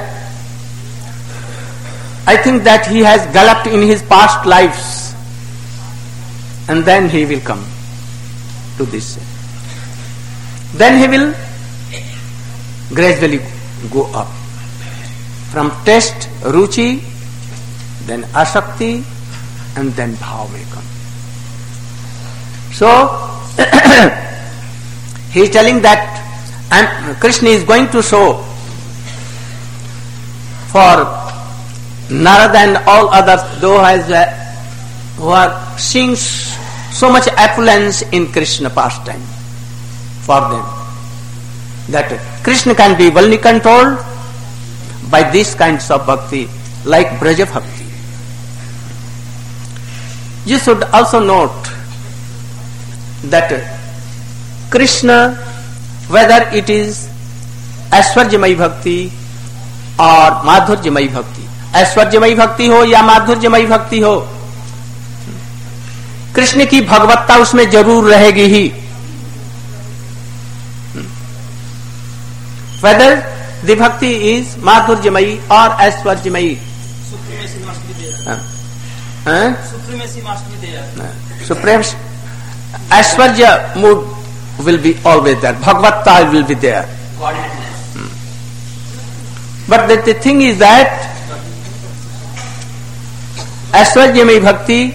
[SPEAKER 1] I think that he has galloped in his past lives, and then he will come to this. Then he will gradually go up from taste, ruchi, then asakti, and then bhav will come. So he is telling that, and Krishna is going to show for Narada and all others, those who are seeing so much opulence in Krishna pastime, for them, that Krishna can be well controlled by these kinds of bhakti, like Braja bhakti. You should also note that Krishna, whether it is Aishwarjamayi bhakti or Madhurjamayi bhakti, ऐश्वर्यमयी भक्ति हो या माधुर्यमयी भक्ति हो, कृष्ण की भगवत्ता उसमें जरूर रहेगी ही. Whether the bhakti is madhurjamayi or aishwarjamayi, supreme aishwarya mood will be always there. Bhagavatta will be there. But the thing is that aishwarjamayi bhakti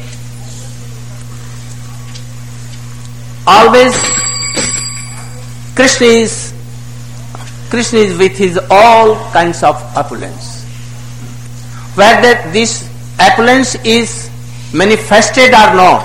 [SPEAKER 1] always Krishna is with his all kinds of opulence. Whether this opulence is manifested or not,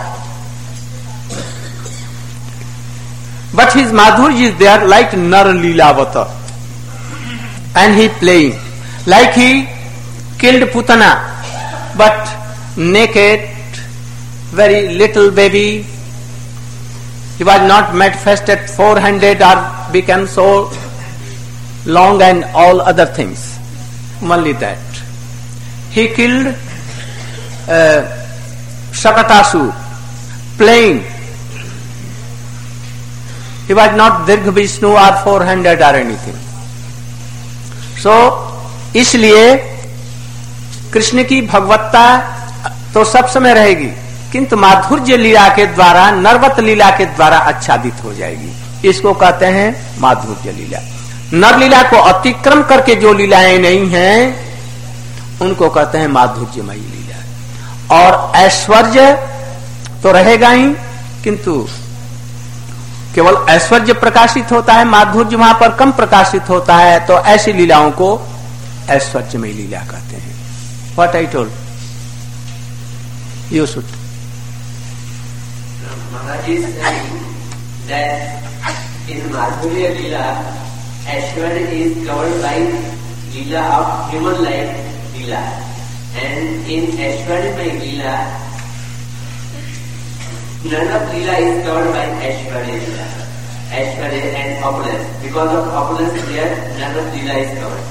[SPEAKER 1] but his madhurya is there, like Nar Leelavata, and he playing, like he killed Putana, but naked, very little baby. He was not manifested 400 or become so long and all other things. Only that. He killed Shakatasur, playing. He was not Dirgha Vishnu or 400 or anything. So, इसलिए कृष्ण की भगवत्ता तो सब समय रहेगी, किंतु माधुर्य लीला के द्वारा, नरवत लीला के द्वारा आच्छादित हो जाएगी. इसको कहते हैं माधुर्य लीला. नर लीला को अतिक्रम करके जो लीलाएं नहीं हैं उनको कहते हैं माधुर्यमयी लीला. और ऐश्वर्य तो रहेगा ही, किंतु केवल ऐश्वर्य प्रकाशित होता है, माधुर्य वहां पर कम प्रकाशित होता है. तो ऐसी लीलाओं को ऐश्वर्यमयी लीला कहते हैं. What I told you should.
[SPEAKER 4] Maharaj is saying that in Madhurya Leela, Aishwarya is covered by Leela of human life Leela, and in Aishwarya Leela, none of Leela is covered by Aishwarya Leela. Aishwarya and opulence. Because of opulence there, none of Leela is covered.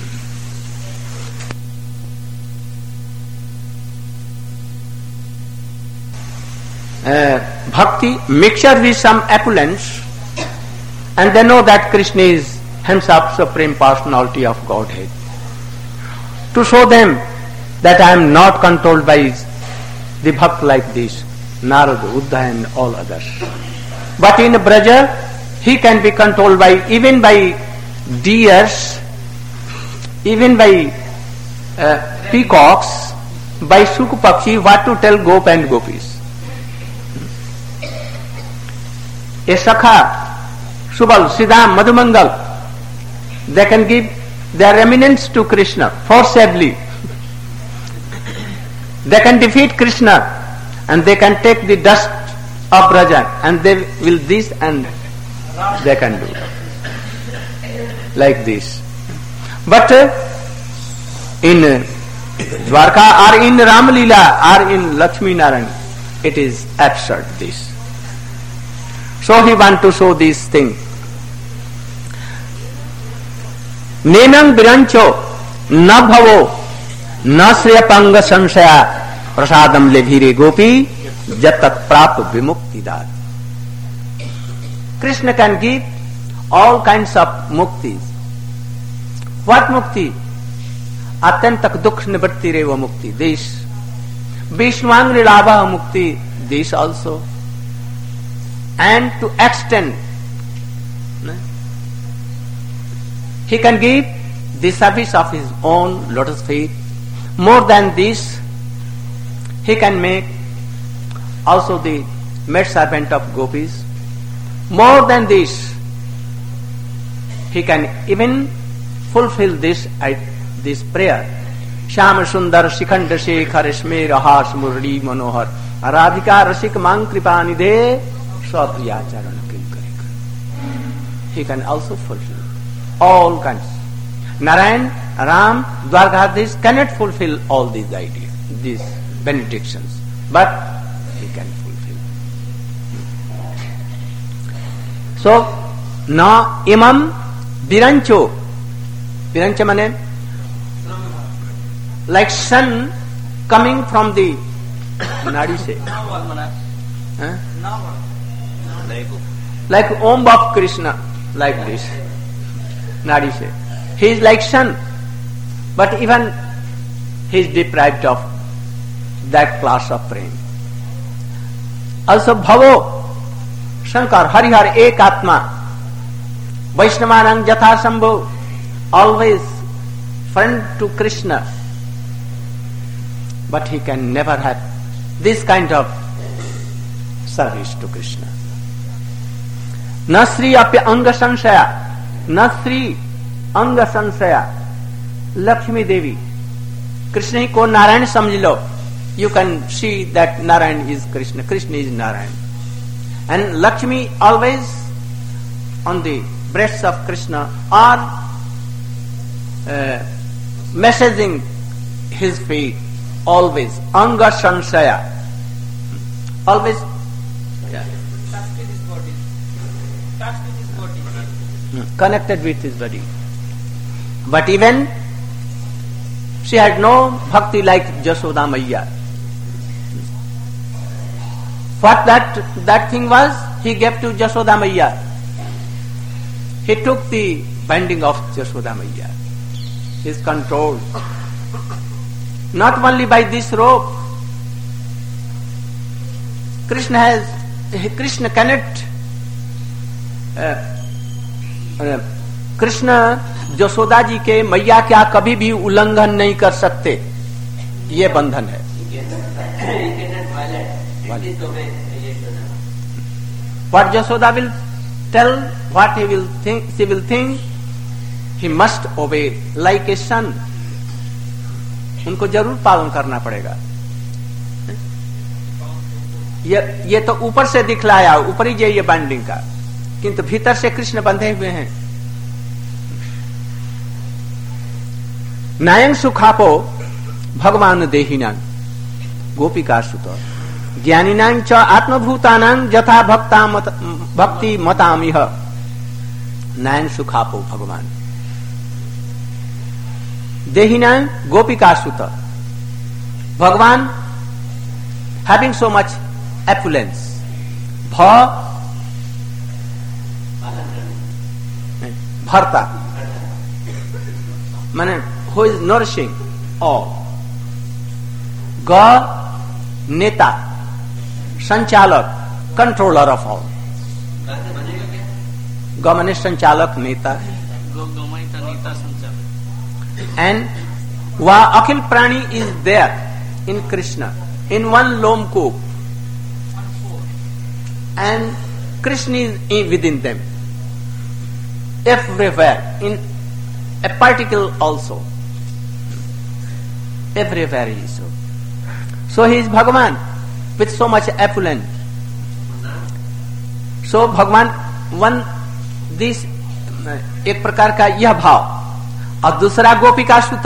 [SPEAKER 1] Bhakti mixture with some opulence, and they know that Krishna is himself Supreme Personality of Godhead. To show them that I am not controlled by the bhakt like this, Narada, Uddhava and all others. But in Braja, he can be controlled by even by deers, even by peacocks, by Sukupakshi, what to tell Gop and Gopis. A Sakha, Subal, Siddham, Madhumangal, they can give their eminence to Krishna forcibly. They can defeat Krishna and they can take the dust of Braja and they will this and they can do like this. But in Dwarka or in Ramalila or in Lakshmi Narayan, it is absurd this. So he want to show this thing. Nenam virancho na bhavo na shriyapanga sanshaya prasadam levhire gopi jatat prap vimukti dar. Krishna can give all kinds of muktis. What mukti? Atyantak dukh nivritti reva mukti. This. Vishwangri labha mukti. This also. And to extend, he can give the service of his own lotus feet. More than this, he can make also the maid servant of gopis. More than this, he can even fulfill this prayer. Shyam Sundar Shikhand Shekhar Sme Rahas Murli Manohar Radhika Rasik Mang Kripanidhe. He can also fulfill all kinds. Narayan, Ram, Dwarkadhish cannot fulfill all these ideas, these benedictions, but he can fulfill. So, na imam virancho. Virancho means like sun coming from the nadi se. Like Om of Krishna, like this. Nadi say. He is like sun, but even he is deprived of that class of prema. Also Bhavo, Shankar, Harihar, Ek Atma, Vaishnavanang Jatha Sambho, always friend to Krishna. But he can never have this kind of service to Krishna. Nasri apya anga sanshaya, Nasri anga sanshaya, Lakshmi Devi. Krishna ko Narayan samjh lo. You can see that Narayan is Krishna, Krishna is Narayan. And Lakshmi always on the breasts of Krishna are messaging his feet, always. Anga sanshaya. Always
[SPEAKER 5] touched with his body.
[SPEAKER 1] Connected with his body. But even she had no bhakti like Jashoda Maiya. What that thing was, he gave to Jashoda Maiya. He took the binding of Jashoda Maiya. He is controlled. Not only by this rope. Krishna cannot Krishna Jasoda ji के मैया क्या कभी भी उल्लंघन नहीं कर सकते, ये बंधन है. What Jashoda will tell, what he will think, she will think, he must obey like a son. उनको जरूर पालन करना पड़ेगा. ये तो ऊपर से दिखलाया, ऊपरी जे ये बाइंडिंग का, किंतु भीतर से कृष्ण बंधे हुए हैं. नायं सुखापो भगवान देहिनां गोपिका सुत ज्ञानिनां च आत्मभूतानां यथा भक्ति मतामिह. नायं सुखापो भगवान देहिनां गोपिका सुत. भगवान having so much affluence, bharta, माने who is nourishing all. Ga, neta, संचालक, controller of all. Ga माने संचालक, नेता. And wa akhil prani is there in Krishna, in one lomcoop, and Krishna is within them, everywhere, in a particle also, everywhere he is so. So he is Bhagavan with so much affluence. So Bhagavan one this एक प्रकार का यह भाव, और दूसरा गोपिका सुत.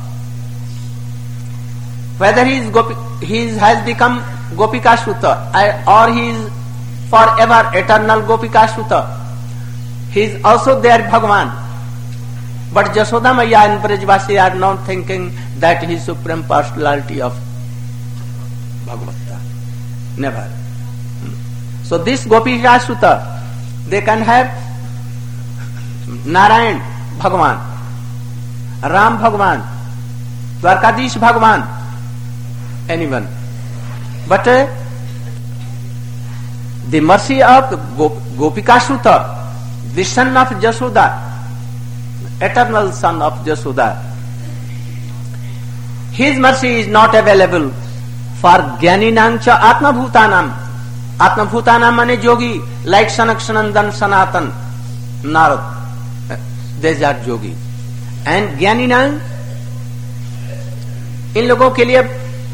[SPEAKER 1] Whether he has become Gopika Suta or he is forever eternal Gopika Suta, he is also there Bhagavan. But Jashoda Maiya and Brajvasi are not thinking that he is supreme personality of Bhagavata. Never. So this Gopika Suta, they can have Narayan Bhagavan, Ram Bhagavan, Dwarkadish Bhagavan, anyone. But the mercy of Gopika Suta, the son of Jashoda, eternal son of Jashoda, his mercy is not available for Jnaninam cha Atmabhutanam. Atmabhutanam mane yogi, like Sanak Sanandan Sanatan, Narad, these are yogi. And Jnaninam, इन लोगों के लिए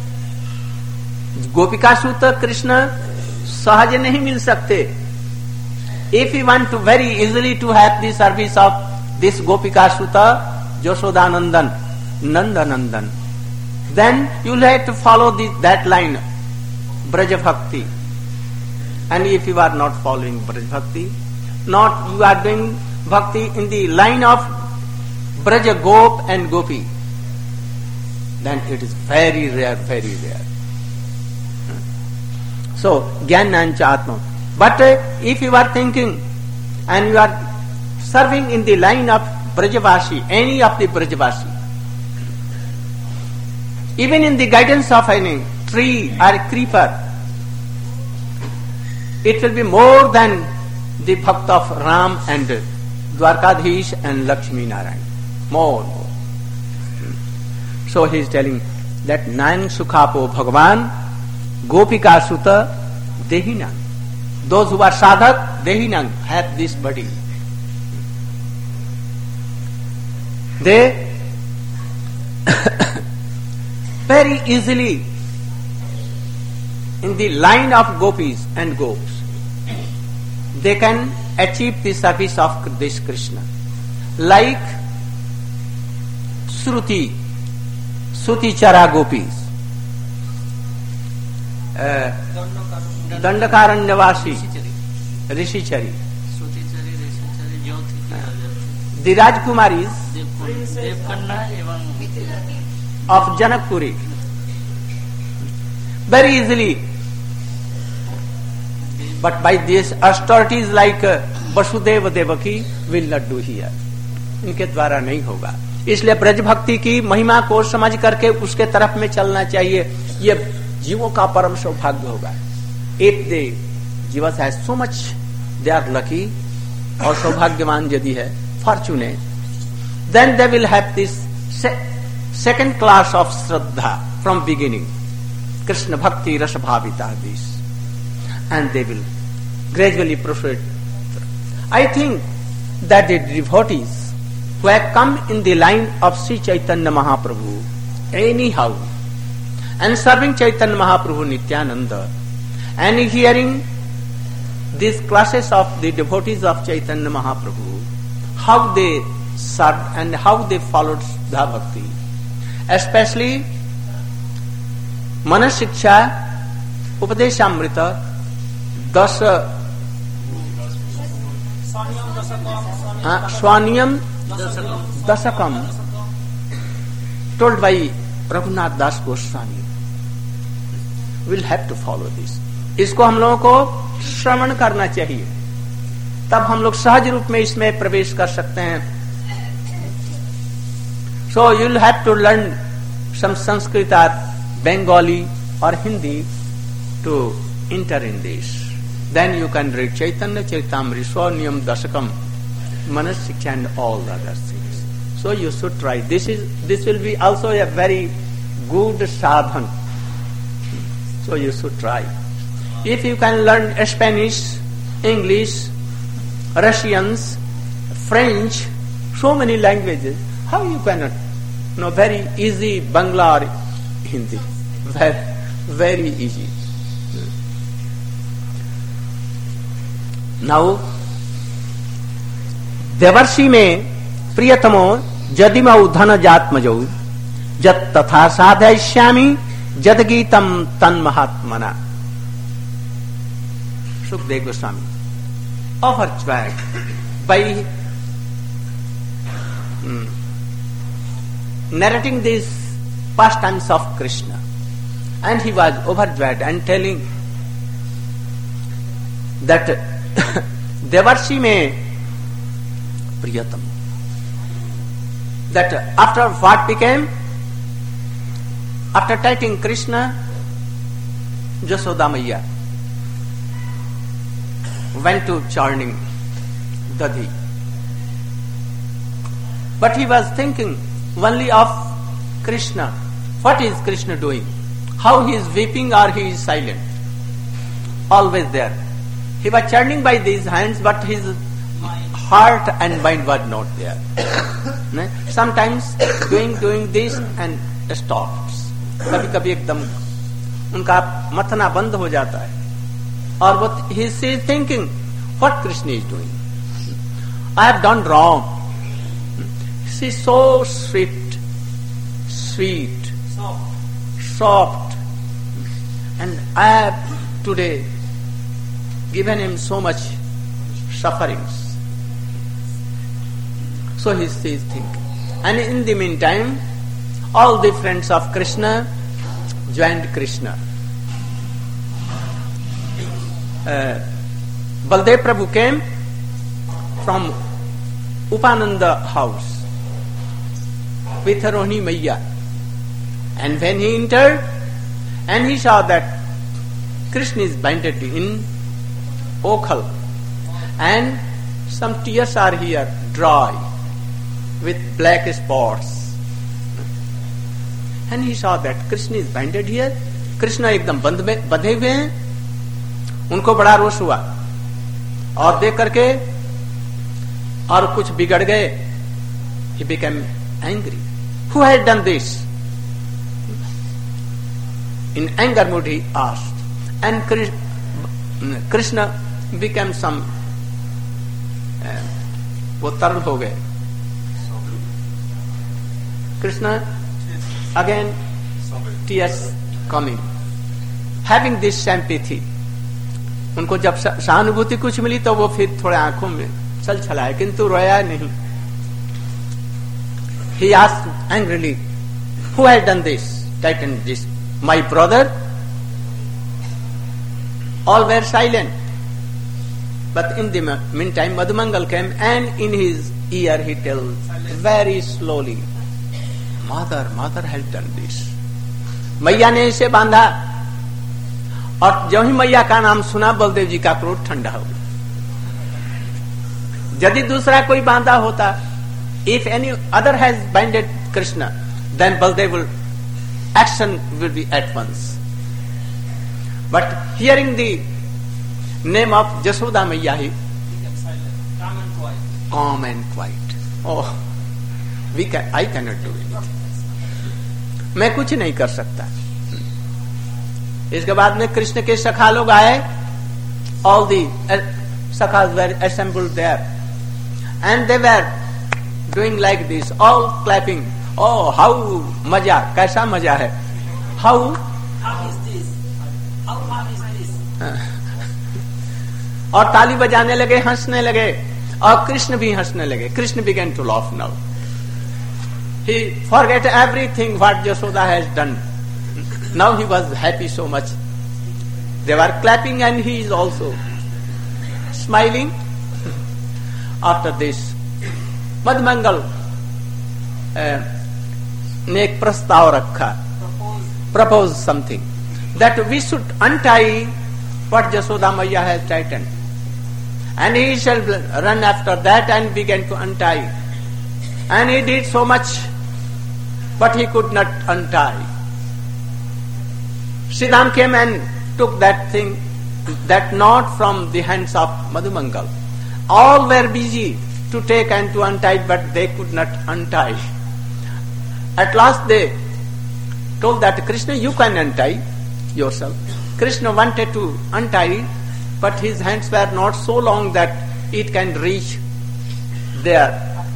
[SPEAKER 1] गोपिका सूत्र कृष्ण सहज नहीं मिल सकते. If you want to very easily to have the service of this Gopika Suta, Jashodanandan, Nandanandan, then you will have to follow that line, Braja Bhakti. And if you are not following Braja Bhakti, not you are doing Bhakti in the line of Braja Gop and Gopi, then it is very rare, very rare. So, Jnanancha Atma. But if you are thinking and you are serving in the line of Brajavasi, any of the Brajavasi, even in the guidance of any tree or creeper, it will be more than the bhakt of Ram and Dwarkadhish and Lakshmi Narayan. More. So he is telling that Nayan Sukhapo Bhagavan Gopika Suta Dehinang. Those who are sadhak, Dehinang, have this body. They very easily in the line of gopis and gops, they can achieve the service of this Krishna. Like Shruti Chara gopis, Dandakaranyavasi, Rishichari. the Rajkumaris
[SPEAKER 5] देवकन्या एवं
[SPEAKER 1] of Janakpuri very easily. But by these austerities like Vasudeva Devaki will not do here. इनके द्वारा नहीं होगा. इसलिए ब्रज भक्ति की महिमा को समझ करके उसके तरफ में चलना चाहिए. ये जीवों का परम सौभाग्य होगा. If the जीवस है so much they are lucky और सौभाग्यवान यदि है fortunate, then they will have this second class of Shraddha from beginning. Krishna Bhakti Rasa Bhavita this. And they will gradually proceed. I think that the devotees who have come in the line of Sri Chaitanya Mahaprabhu anyhow and serving Chaitanya Mahaprabhu Nityananda and hearing these classes of the devotees of Chaitanya Mahaprabhu, how they served and how they followed Shraddha Bhakti, especially Mana Shiksha, Upadeshamrita, Swaniyam Dasakam, told by Raghunath Das Goswami. We'll have to follow this. इसको हम लोगों को श्रवण करना चाहिए, तब हम लोग सहज रूप में इसमें प्रवेश कर सकते हैं. So you'll have to learn some Sanskrit or Bengali or Hindi to enter in this. Then you can read Chaitanya Charitamrita, Swaniyam Dasakam, Manas Shiksha and all the other things. So you should try. This will be also a very good sadhan. So you should try. If you can learn Spanish, English, Russians, French, so many languages, how you cannot? No, very easy Bangla or Hindi. Very, very easy. Now, देवर्षि में प्रियतमो जदिमौ धन जात्मजौ जत तथा साधयिष्यामि जद गीतम तन महात्मना. Sukadeva Goswami overjoyed by narrating these pastimes of Krishna, and he was overjoyed and telling that Devarshi mein Priyatam, that after what became, after taking Krishna, Jasoda Maiya went to churning Dadhi. But he was thinking only of Krishna. What is Krishna doing? How he is weeping or he is silent? Always there. He was churning by these hands, but his heart and mind was not there. Sometimes doing this and stops. कभी कभी एकदम उनका मथना बंद हो जाता है. और what he is thinking, what Krishna is doing? I have done wrong. She is so sweet, soft, and I have today given him so much sufferings. So he is thinking. And in the meantime, all the friends of Krishna joined Krishna. Baldev Prabhu came from Upananda house with Rohini Maiya, and when he entered and he saw that Krishna is binded in ochal and some tears are here dry with black spots, and he saw that Krishna is binded here, Krishna एकदम बंधे हुए हैं. उनको बड़ा रोष हुआ और देख करके और कुछ बिगड़ गए. He became angry. Who had done this? In anger mood he asked, and Krishna became some वो तरल हो गए. Krishna again tears coming, having this sympathy. उनको जब सहानुभूति कुछ मिली तो वो फिर थोड़े आंखों में चल छलाए, किंतु रोया नहीं. He asked angrily, who has done this, tightened this? My brother? All were silent. But in the meantime, Madhumangal came and in his ear he tells very slowly, mother has done this. मैया ने इसे बांधा और जो ही मैया का नाम सुना बलदेव जी का क्रोध ठंडा हो गया. यदि दूसरा कोई बांधा होता, if any other has binded Krishna, then Baldev will action will be at once. But hearing the name of Jashoda Maiya, he
[SPEAKER 5] became silent,
[SPEAKER 1] calm and quiet. Oh, I cannot do anything. मैं कुछ नहीं कर सकता. इसके बाद में कृष्ण के सखा लोग आए. All the sakhas were assembled there, and they were doing like this, all clapping. Oh, how मजा, कैसा मजा है. How
[SPEAKER 5] is this? How far is this?
[SPEAKER 1] और ताली बजाने लगे, हंसने लगे, और कृष्ण भी हंसने लगे. Krishna began to laugh now. He forget everything what Jashoda has done. Now he was happy so much. They were clapping and he is also smiling. After this, Madhumangal ने एक प्रस्ताव रखा, propose something, that we should untie what Jashoda Maiya has tightened, and he shall run after that and began to untie, and he did so much, but he could not untie. Sridham came and took that thing, that knot from the hands of Madhumangal. All were busy to take and to untie, but they could not untie. At last they told that Krishna, you can untie yourself. Krishna wanted to untie, but his hands were not so long that it can reach there.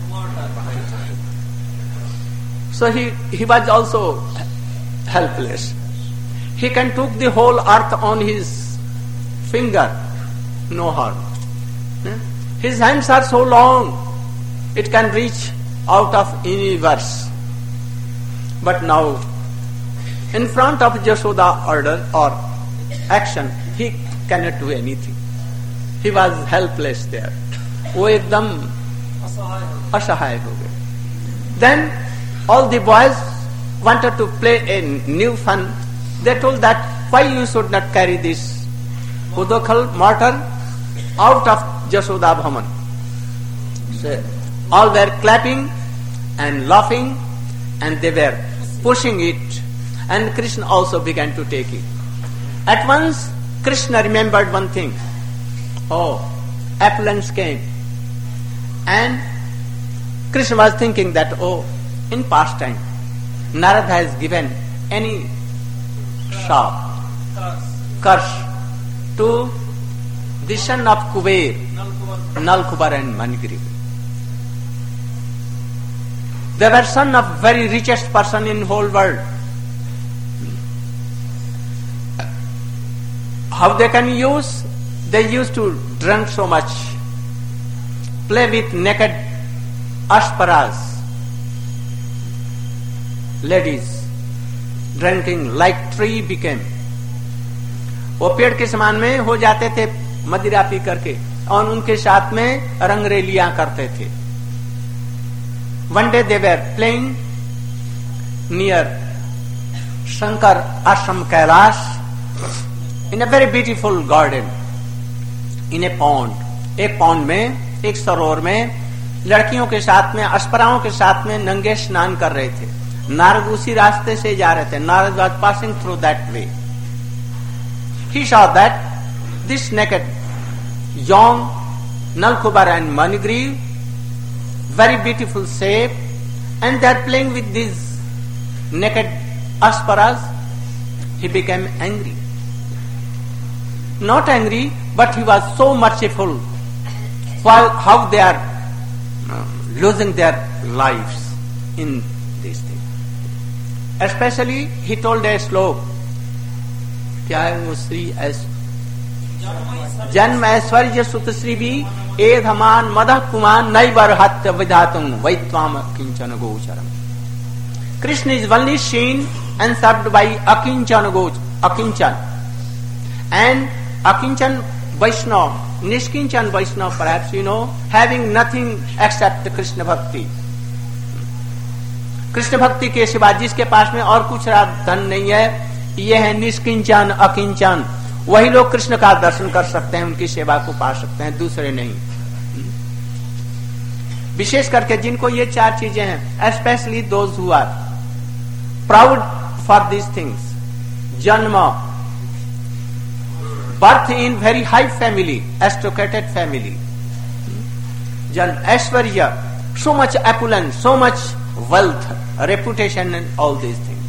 [SPEAKER 1] So he was also helpless. He can took the whole earth on his finger, no harm. His hands are so long, it can reach out of universe. But now, in front of Jashoda order or action, he cannot do anything. He was helpless there. वो एकदम असहाय हो गए. Then all the boys wanted to play a new fun. They told that why you should not carry this Udakhal mortar out of Jashoda Bhaman. So all were clapping and laughing, and they were pushing it, and Krishna also began to take it. At once Krishna remembered one thing. Oh, appellants came, and Krishna was thinking that, oh, in past time Narad has given any curse to the son of Kuber, Nalkubar and Manigriv. They were son of very richest person in whole world. How they can use? They used to drink so much, play with naked ashparas, ladies, drinking like tree became. वो पेड़ के समान में हो जाते थे मदिरा P करके, और उनके साथ में रंगरेलियां करते थे. One day they were playing near Shankar Ashram Kailash in a very beautiful garden, in a pond. एक pond में, एक सरोवर में लड़कियों के साथ में, अश्पराओं के साथ में नंगे स्नान कर रहे थे. नारद उसी रास्ते से जा रहे थे. Narad was passing through that way. He saw that this naked young Nalkubar and Manigriv, very beautiful shape, and they are playing with these naked asparas. He became angry. Not angry, but he was so merciful while how they are losing their lives in this thing. Especially he told a slok, क्या है वो श्री जन्म ऐश्वर्य सुतश्री भी एधमान मदः कुमान नैवर्हत्य विधातुम वैत्वाम किंचन गोचरम. Krishna is only seen and served by Akinchan. And Akinchan Vaishnava, Nishkinchan Vaishnava perhaps you know, having nothing except Krishna Bhakti. Krishna भक्ति के सिवा जिसके पास में और कुछ धन नहीं है, ये है निष्किंचन अकिंचन. वही लोग कृष्ण का दर्शन कर सकते हैं, उनकी सेवा को पा सकते हैं, दूसरे नहीं. विशेष करके जिनको ये चार चीजें हैं, specially those who are proud for this things. Janma, birth in very high family, aristocratic family. Janma, aishwarya, so much opulence, so much wealth, reputation and all these things.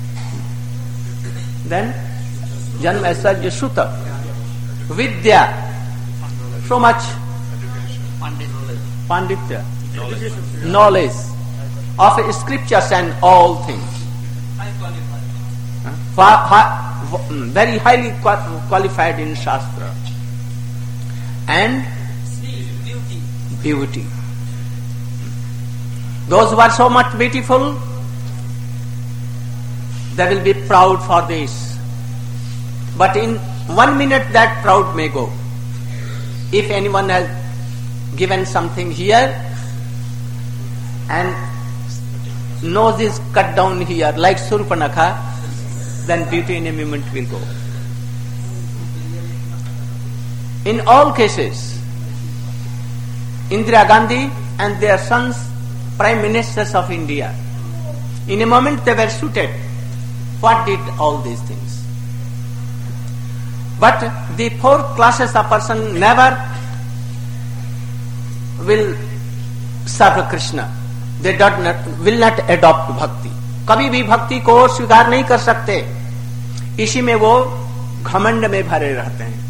[SPEAKER 1] Then Janma Aishwarya Shuta, Vidya, so much Panditya, knowledge of scriptures and all things. Very highly qualified in Shastra. And beauty. Those who are so much beautiful, they will be proud for this. But in 1 minute that proud may go. If anyone has given something here and nose is cut down here like Surpanakha, then beauty in a moment will go. In all cases, Indira Gandhi and their sons, Prime Ministers of India, in a moment they were suited. What did all these things? But the four classes of person never will serve Krishna. They will not adopt bhakti. कभी भी भक्ति को स्वीकार नहीं कर सकते. इसी में वो घमंड में भरे रहते हैं.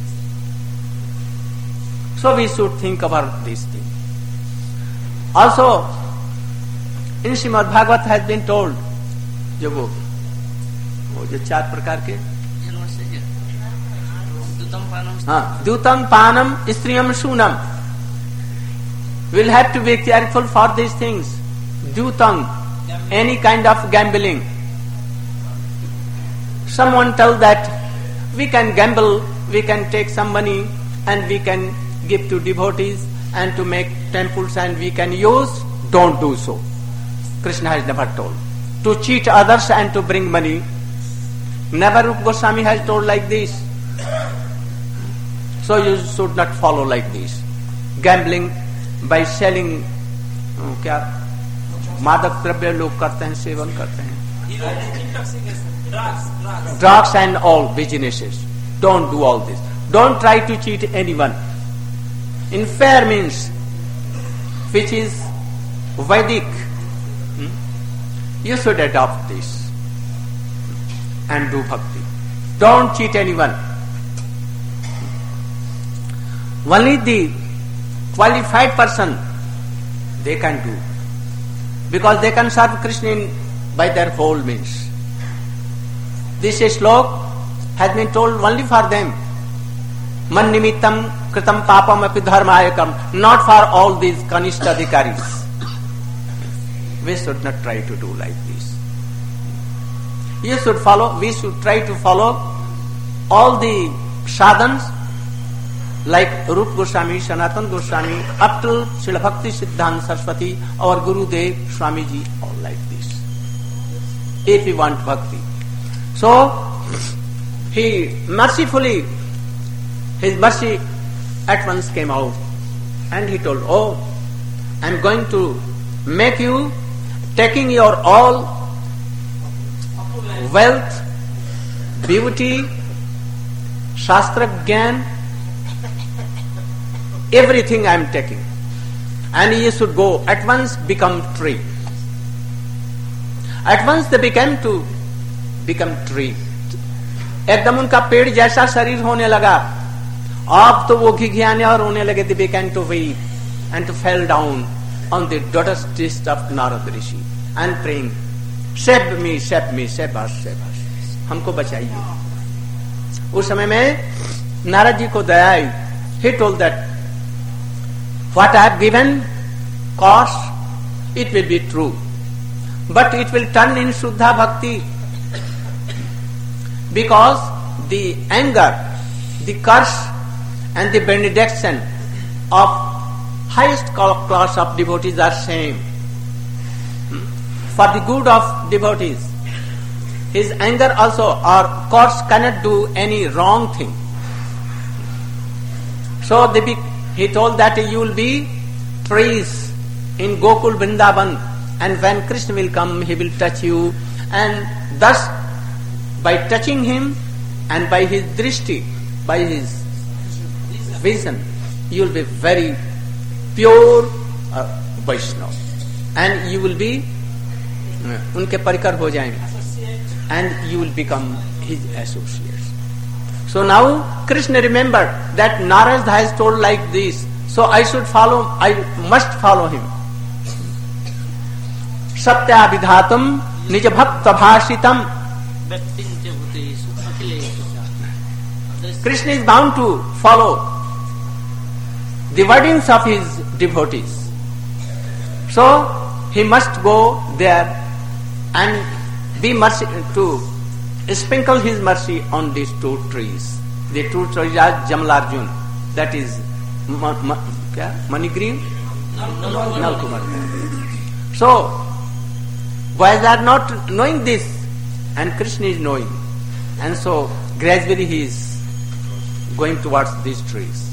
[SPEAKER 1] So we should think about this thing. Also, in Srimad Bhagavad has been told, जो वो जो 4 प्रकार के, द्यूतम पानम स्त्रियम शूनम. We'll have to be careful for these things. Dyutam, any kind of gambling. Someone tells that we can gamble, we can take some money and we can give to devotees and to make temples and we can use. Don't do so. Krishna has never told. To cheat others and to bring money. Never Rupa Goswami has told like this. So you should not follow like this. Gambling by selling क्या मादक द्रव्य लोग करते हैं, seven करते हैं. Drugs and all businesses. Don't do all this. Don't try to cheat anyone. In fair means, which is Vedic, you should adopt this and do bhakti. Don't cheat anyone. Only the qualified person they can do, because they can serve Krishna by their whole means. This slok has been told only for them. Man nimittam kritam papam api dharmayakam, not for all these kanishta adhikaris. We should not try to do like this. We should try to follow all the sadhans like Rupa Goswami, Sanatana Goswami, up to Srila Bhakti Siddhanta Saraswati, our Gurudev, Swamiji, all like this. If we want bhakti. So, he mercifully, his mercy at once came out and he told, oh, I am going to make you, taking your all wealth, beauty, Shastra Gyan, everything I am taking. And you should go, at once become tree. At once they became tree. एकदम उनका पेड़ जैसा शरीर होने लगा. अब तो वो घिघियाने और रोने लगे. They began to weep and to fell down on the lotus feet of Narad Rishi and praying, save me, save me, save us, save us. हमको बचाइए. उस समय में नारद जी को दया आई. He told that what I have given cause, it will be true, but it will turn in Shuddha Bhakti, because the anger, the curse and the benediction of highest class of devotees are same. For the good of devotees, his anger also or curse cannot do any wrong thing. So he told that you will be trees in Gokul Vrindavan, and when Krishna will come, he will touch you, and thus by touching him and by his drishti, by his vision, you will be very pure Vaishnava, and you will be उनके परिकर हो जाएंगे, and you will become his associates. So now Krishna remembered that Narada has told like this, so I must follow him. Satyavidhatam nija bhakta bhashitam. Krishna is bound to follow the wordings of his devotees. So he must go there and be mercy to sprinkle his mercy on these two trees. The two trees are Jamalarjun, that is Manigriv, Nalkumar. So boys are not knowing this, and Krishna is knowing, and so gradually he is going towards these trees.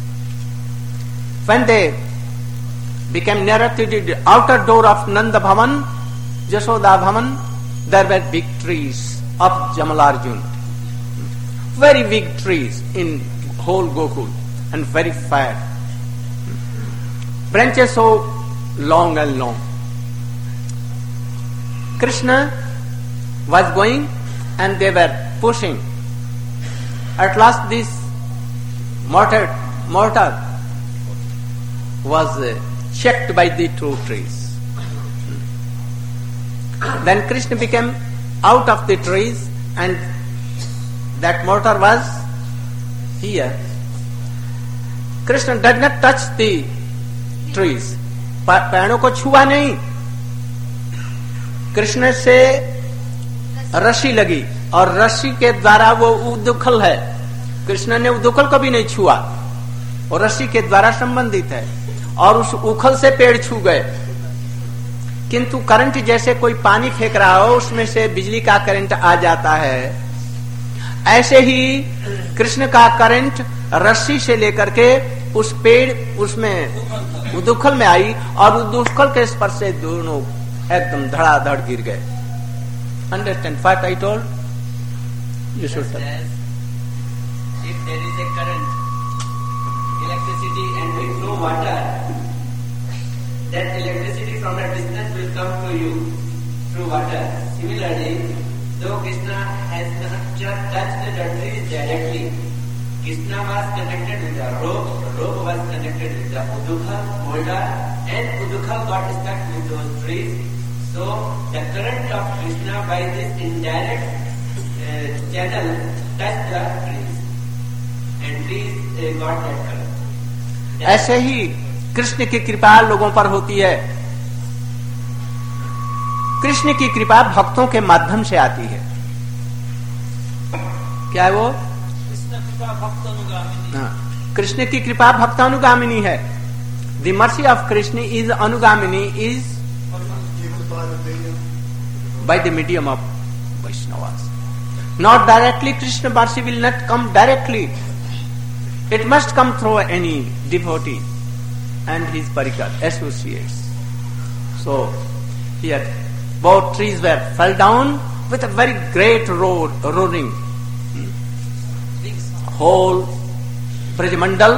[SPEAKER 1] When they became nearer to the outer door of Nanda Bhavan, Jashoda Bhavan, there were big trees of Jamalarjun, very big trees in whole Gokul, and very fat, branches so long and long. Krishna was going and they were pushing. At last this mortar was checked by the two trees. Then Krishna became out of the trees, and that mortar was here. Krishna did not touch the trees. पैड़ों को छुआ नहीं. कृष्ण से रस्सी लगी और रस्सी के द्वारा वो उदुखल है. कृष्ण ने उदुखल को भी नहीं छुआ, और रस्सी के द्वारा संबंधित है, और उस उखल से पेड़ छू गए. किंतु करंट जैसे कोई पानी फेंक रहा हो, उसमें से बिजली का करंट आ जाता है, ऐसे ही कृष्ण का करंट रस्सी से लेकर के उस पेड़ उसमें उदुखल में आई, और उदुखल के स्पर्श से दोनों एकदम धड़ाधड़ गिर गए. Understand what I told? You should tell.
[SPEAKER 4] If there is a current, electricity, and with no water, that electricity from a distance will come to you through water. Similarly, though Krishna has not just touched the trees directly, Krishna was connected with the rope was connected with the Udukha molder, and Udukha got stuck with those trees. So the current of Krishna by this indirect channel touched the trees, and trees got that current.
[SPEAKER 1] ऐसे ही कृष्ण की कृपा लोगों पर होती है. कृष्ण की कृपा भक्तों के माध्यम से आती है. क्या है वो? कृष्ण की कृपा भक्तानुगामिनी है. The mercy of Krishna is अनुगामिनी, is by the medium of Vaishnavas. Not directly, Krishna mercy will not come directly. It must come through any devotee and his parikar, associates. So here both trees fell down with a very great roaring. Whole Brajamandal,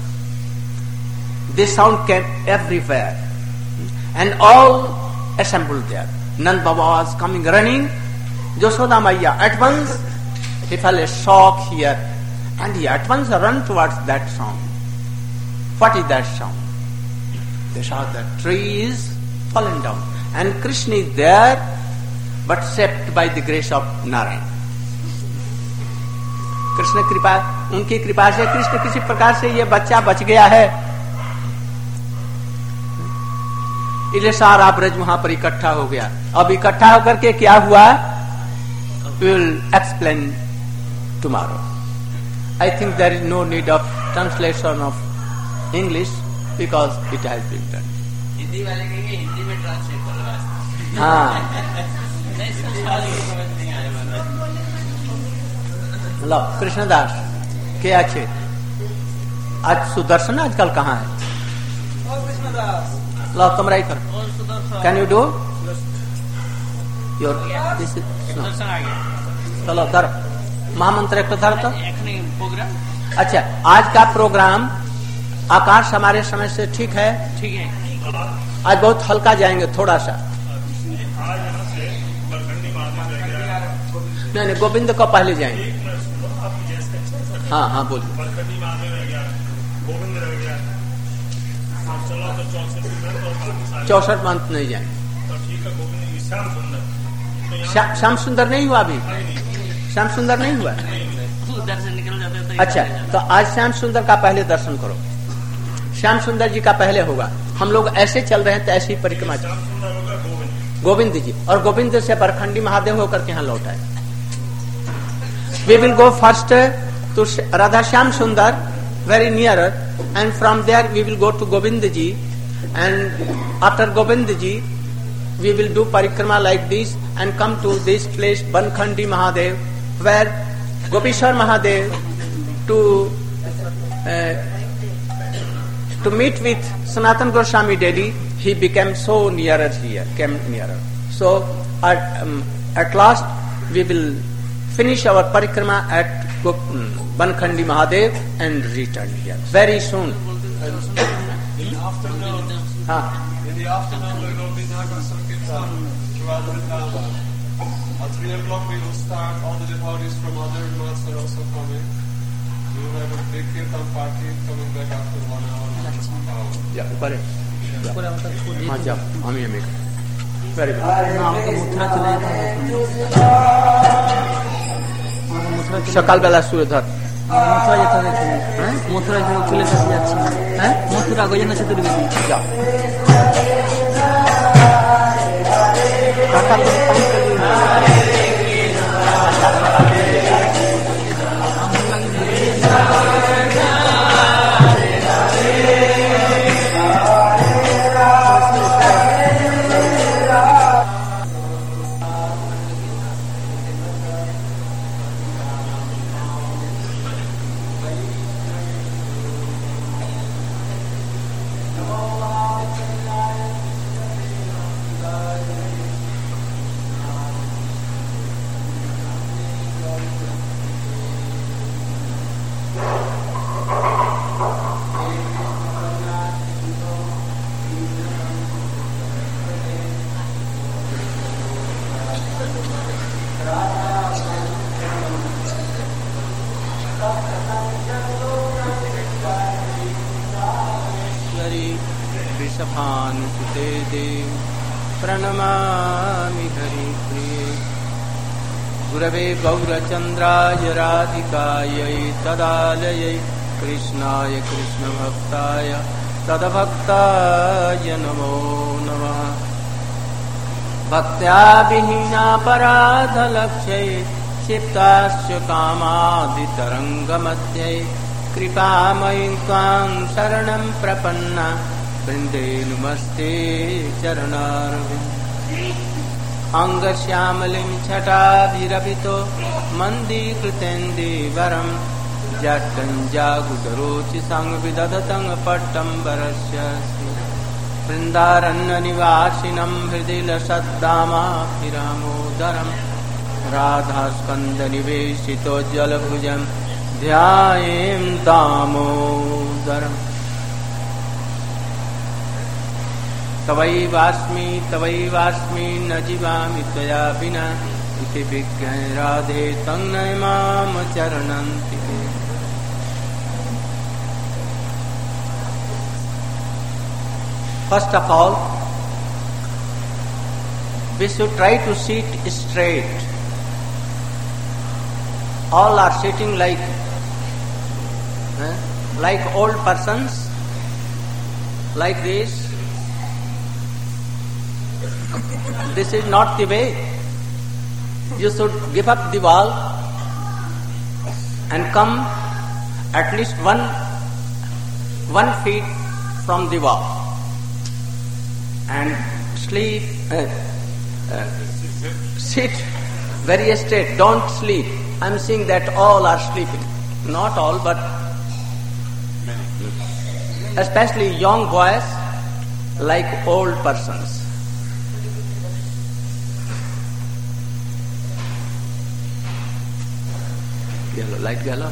[SPEAKER 1] this sound came everywhere, and all assembled there. Nand Baba was coming running. Jashoda Maiya at once, he felt a shock here, and he at once ran towards that sound. What is that sound? They saw the tree is fallen down, and Krishna is there, but saved by the grace of Narayan. Krishna Kripa उनकी कृपा से कृष्ण किसी प्रकार से ये बच्चा बच गया है। इसलिए सारा ब्रज वहां पर इकट्ठा हो गया। अब इकट्ठा होकर के क्या हुआ, will explain tomorrow. I think there is no need of translation of English because it has been done.
[SPEAKER 4] Hindi वाले कहेंगे हिंदी में ट्रांसलेट करो।
[SPEAKER 1] हाँ लो कृष्णदास क्या छे आज सुदर्शन आजकल कहाँ है? लो तुम राइट कर। Can you do your this? चलो धर महामंत्र एक धर तो। अच्छा आज का प्रोग्राम आकाश हमारे समय से ठीक है?
[SPEAKER 5] ठीक है।
[SPEAKER 1] आज बहुत हल्का जाएंगे थोड़ा सा। नहीं गोविंद को पहले जाएंगे। हाँ हाँ बोलिए। 64 मंथ नहीं जाएंगे। श्याम सुंदर नहीं हुआ अभी? श्याम सुंदर नहीं हुआ?
[SPEAKER 5] दर्शन निकल जाते हैं।
[SPEAKER 1] अच्छा तो आज श्याम सुंदर का पहले दर्शन करो। श्याम सुंदर जी का पहले होगा। हम लोग ऐसे चल रहे हैं तो ऐसी परिक्रमा गोविंद जी, और गोविंद से परखंडी महादेव होकर के यहाँ लौट आए। We will go first to Radha Shyam Sundar very nearer, and from there we will go to Govind ji, and after Govind ji we will do parikrama like this and come to this place Bankhandi Mahadev, where Gopishwar Mahadev to meet with Sanatan Goswami daily. He became so nearer here, came nearer. So at last we will finish our parikrama at Bankhandi Mahadev and return here very soon.
[SPEAKER 3] In the afternoon, we will be Naga Sankirtan throughout Vrindavan. At 3 o'clock we will start. All the devotees from other mats are also coming. We will have a big kirtan party coming back after 1 hour.
[SPEAKER 1] Yeah, ऊपर है। हाँ जाओ हम ये make very good. সকাল বেলা শুয়ে ধর
[SPEAKER 5] মথুরা যেতে হবে। মথুরা চলে যাচ্ছি। হ্যাঁ মথুরা গজেন্দ্র সেতু যাও।
[SPEAKER 1] वृषभानुसुते देव प्रणमामि हरिप्रिये गुरवे गौरचन्द्राय राधिकायै तदालयै कृष्णाय कृष्णभक्ताय तद्भक्ताय नमो नमः। भक्त्या विहीनापराधलक्ष्यै क्षिप्ताश्च कामादितरङ्गमध्ये कृपामयि त्वां शरणं प्रपन्ना वृन्दे नमस्ते चरणारविन्दे। अङ्गश्यामलिं छटाभिरभितो मन्दीकृतेन्दीवरं जट्टञ्जागुदरोचि संविदधतं पट्टम्बरस्य वृन्दारण्यनिवासिनं हृदि लसद्दामाभिरामोदरं राधास्कन्दनिवेशितोज्ज्वलभुजं ध्यायें दामोदरम्। तवैवास्मि न जीवामि त्वया विना इति विज्ञाय राधे तन्नय माम चरणन्तिके। First of all, we should try to sit straight. All are sitting like like old persons, like this. This is not the way. You should give up the wall and come at least one feet from the wall and sleep. Sit very straight. Don't sleep. I'm seeing that all are sleeping. Not all, but especially young boys, like old persons. Yellow, light yellow.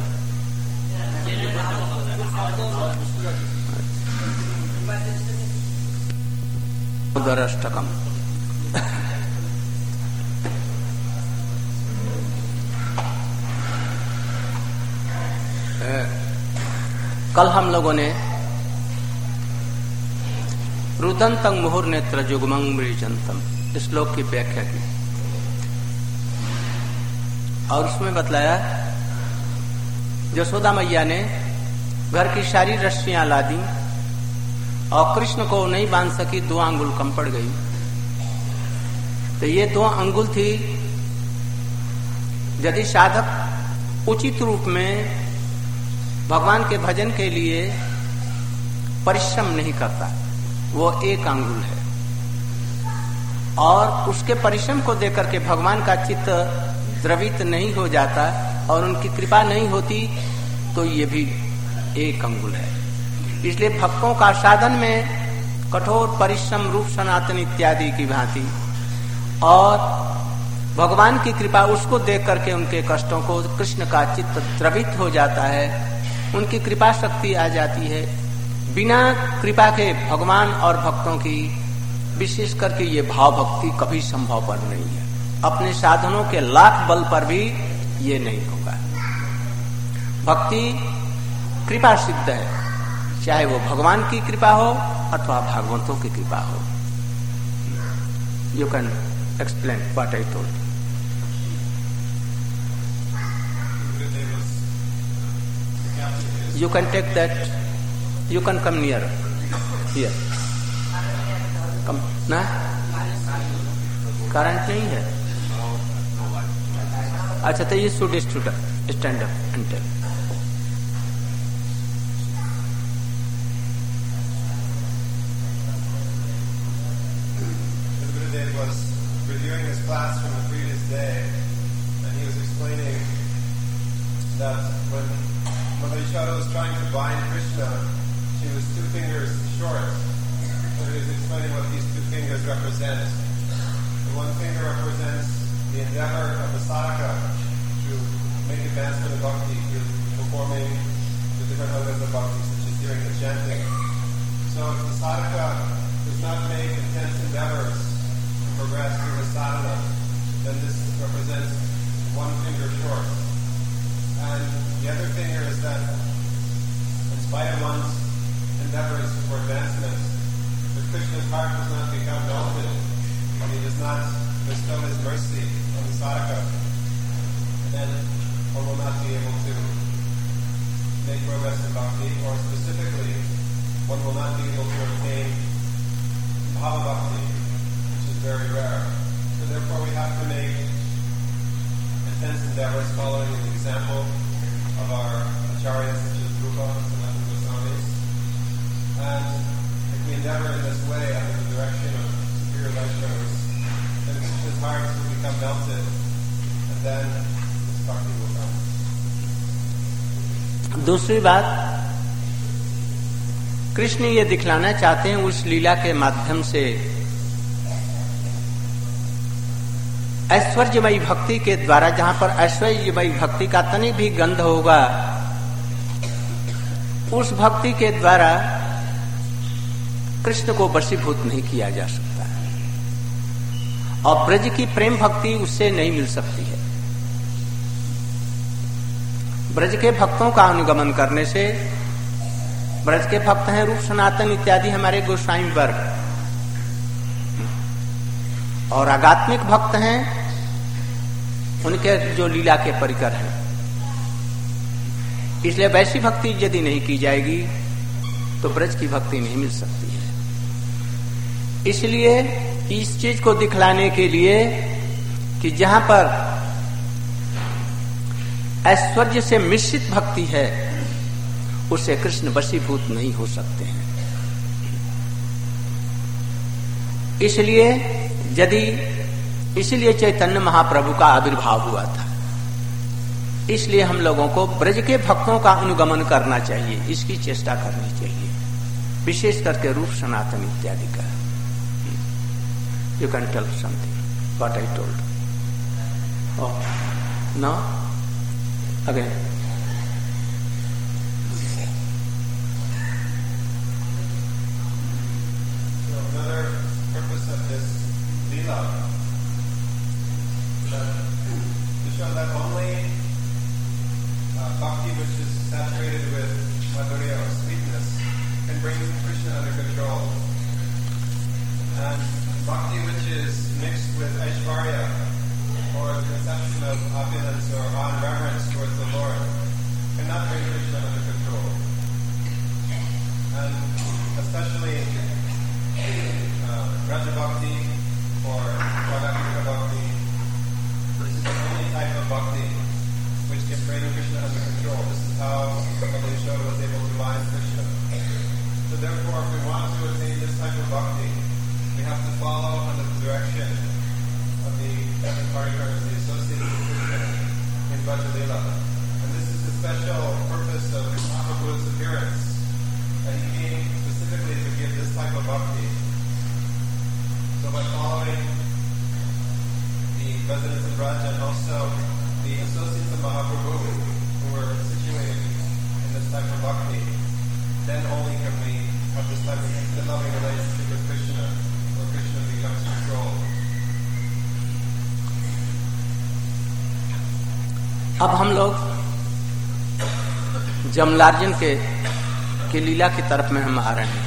[SPEAKER 1] Udarashtakam. कल हम लोगों ने रुदंतं मुहुर नेत्र जुगमं मृजंतम इस श्लोक की व्याख्या की और उसमें बतलाया यशोदा मैया ने घर की सारी रस्सियां ला दी और कृष्ण को नहीं बांध सकी, 2 अंगुल कम पड़ गई। तो ये 2 अंगुल थी। यदि साधक उचित रूप में भगवान के भजन के लिए परिश्रम नहीं करता, वो 1 अंगुल है और उसके परिश्रम को देकर के भगवान का चित्त द्रवित नहीं हो जाता और उनकी कृपा नहीं होती, तो ये भी 1 अंगुल है। इसलिए भक्तों का साधन में कठोर परिश्रम रूप सनातन इत्यादि की भांति और भगवान की कृपा उसको देख करके उनके कष्टों को कृष्ण का चित्त द्रवित हो जाता है, उनकी कृपा शक्ति आ जाती है। बिना कृपा के भगवान और भक्तों की विशेष करके ये भाव भक्ति कभी संभव पर नहीं है। अपने साधनों के लाख बल पर भी ये नहीं होगा। भक्ति कृपा सिद्ध है, चाहे वो भगवान की कृपा हो अथवा भागवतों की कृपा हो। You can explain what I told. You can take that. You can come nearer. Here. Come. ना? Current नहीं है. अच्छा तो you should stand up and tell.
[SPEAKER 3] The Gurudev was reviewing his class from the previous day, and he was explaining that when Mother Yashoda was trying to bind Krishna, she was 2 fingers short. So he was explaining what these 2 fingers represent. The 1 finger represents the endeavor of the sadhaka to make advancement of bhakti through performing the different angas of bhakti, such as hearing and chanting. So if the sadhaka does not make intense endeavors to progress through his sadhana, then this represents 1 finger short. And the other finger is that, in spite of one's endeavors for advancement, if Krishna's heart does not become melted, and he does not bestow his mercy on the sadhaka, then one will not be able to make progress in bhakti, or specifically, one will not be able to obtain bhava bhakti, which is very rare. So therefore we have to make intense endeavors following the example of our acharyas such as Rupa and Sanatana Goswamis. And if we endeavor in this way under the direction of superior Vaishnavas, then Krishna's hearts will become melted and then his bhakti will come.
[SPEAKER 1] दूसरी बात, कृष्ण ये दिखलाना चाहते हैं उस लीला के माध्यम से ऐश्वर्यमयी भक्ति के द्वारा, जहां पर ऐश्वर्यमयी भक्ति का तनी भी गंध होगा, उस भक्ति के द्वारा कृष्ण को वशीभूत नहीं किया जा सकता है और ब्रज की प्रेम भक्ति उससे नहीं मिल सकती है। ब्रज के भक्तों का अनुगमन करने से, ब्रज के भक्त हैं रूप सनातन इत्यादि हमारे गोस्वामी वर्ग, और आध्यात्मिक भक्त हैं उनके जो लीला के परिकर हैं। इसलिए वैसी भक्ति यदि नहीं की जाएगी तो ब्रज की भक्ति नहीं मिल सकती है। इसलिए इस चीज को दिखलाने के लिए कि जहां पर ऐश्वर्य से मिश्रित भक्ति है उससे कृष्ण वशीभूत नहीं हो सकते हैं। इसलिए चैतन्य महाप्रभु का आविर्भाव हुआ था। इसलिए हम लोगों को ब्रज के भक्तों का अनुगमन करना चाहिए, इसकी चेष्टा करनी चाहिए, विशेष करके रूप सनातन इत्यादि का। You can tell something what I told. No again
[SPEAKER 3] bhakti which is saturated with madhurya or sweetness can bring Krishna under control. And bhakti which is mixed with aishvarya or the conception of opulence or reverence towards the Lord cannot bring Krishna under control. And especially Raja Bhakti or Pragyatika Bhakti, this is the only type of bhakti which can bring Krishna under control. This is how Yashoda was able to bind Krishna. So therefore, if we want to attain this type of bhakti, we have to follow under the direction of the seven parikars, the associates of Krishna in Braja Lila. And this is the special purpose of Mahaprabhu's appearance, that he came specifically to give this type of bhakti. So by following the residents of Braja and also the associates of Mahaprabhu who were situated in this type of bhakti, then only can we have this type of loving relationship with Krishna, where Krishna becomes controlled.
[SPEAKER 1] अब हम लोग जमलार्जुन के लीला की तरफ में हम आ रहे हैं।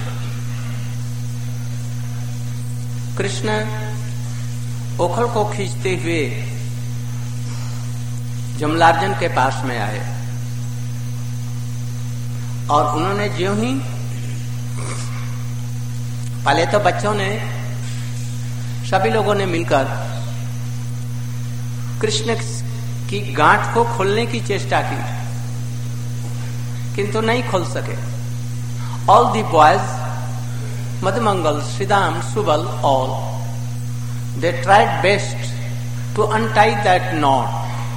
[SPEAKER 1] कृष्ण ओखल को खींचते हुए जमलार्जुन के पास में आए और उन्होंने ज्यों ही पहले तो बच्चों ने सभी लोगों ने मिलकर कृष्ण की गांठ को खोलने की चेष्टा की, किंतु नहीं खोल सके। All the boys, Madhumangal, Shridam, Subal, all they tried best to untie that knot,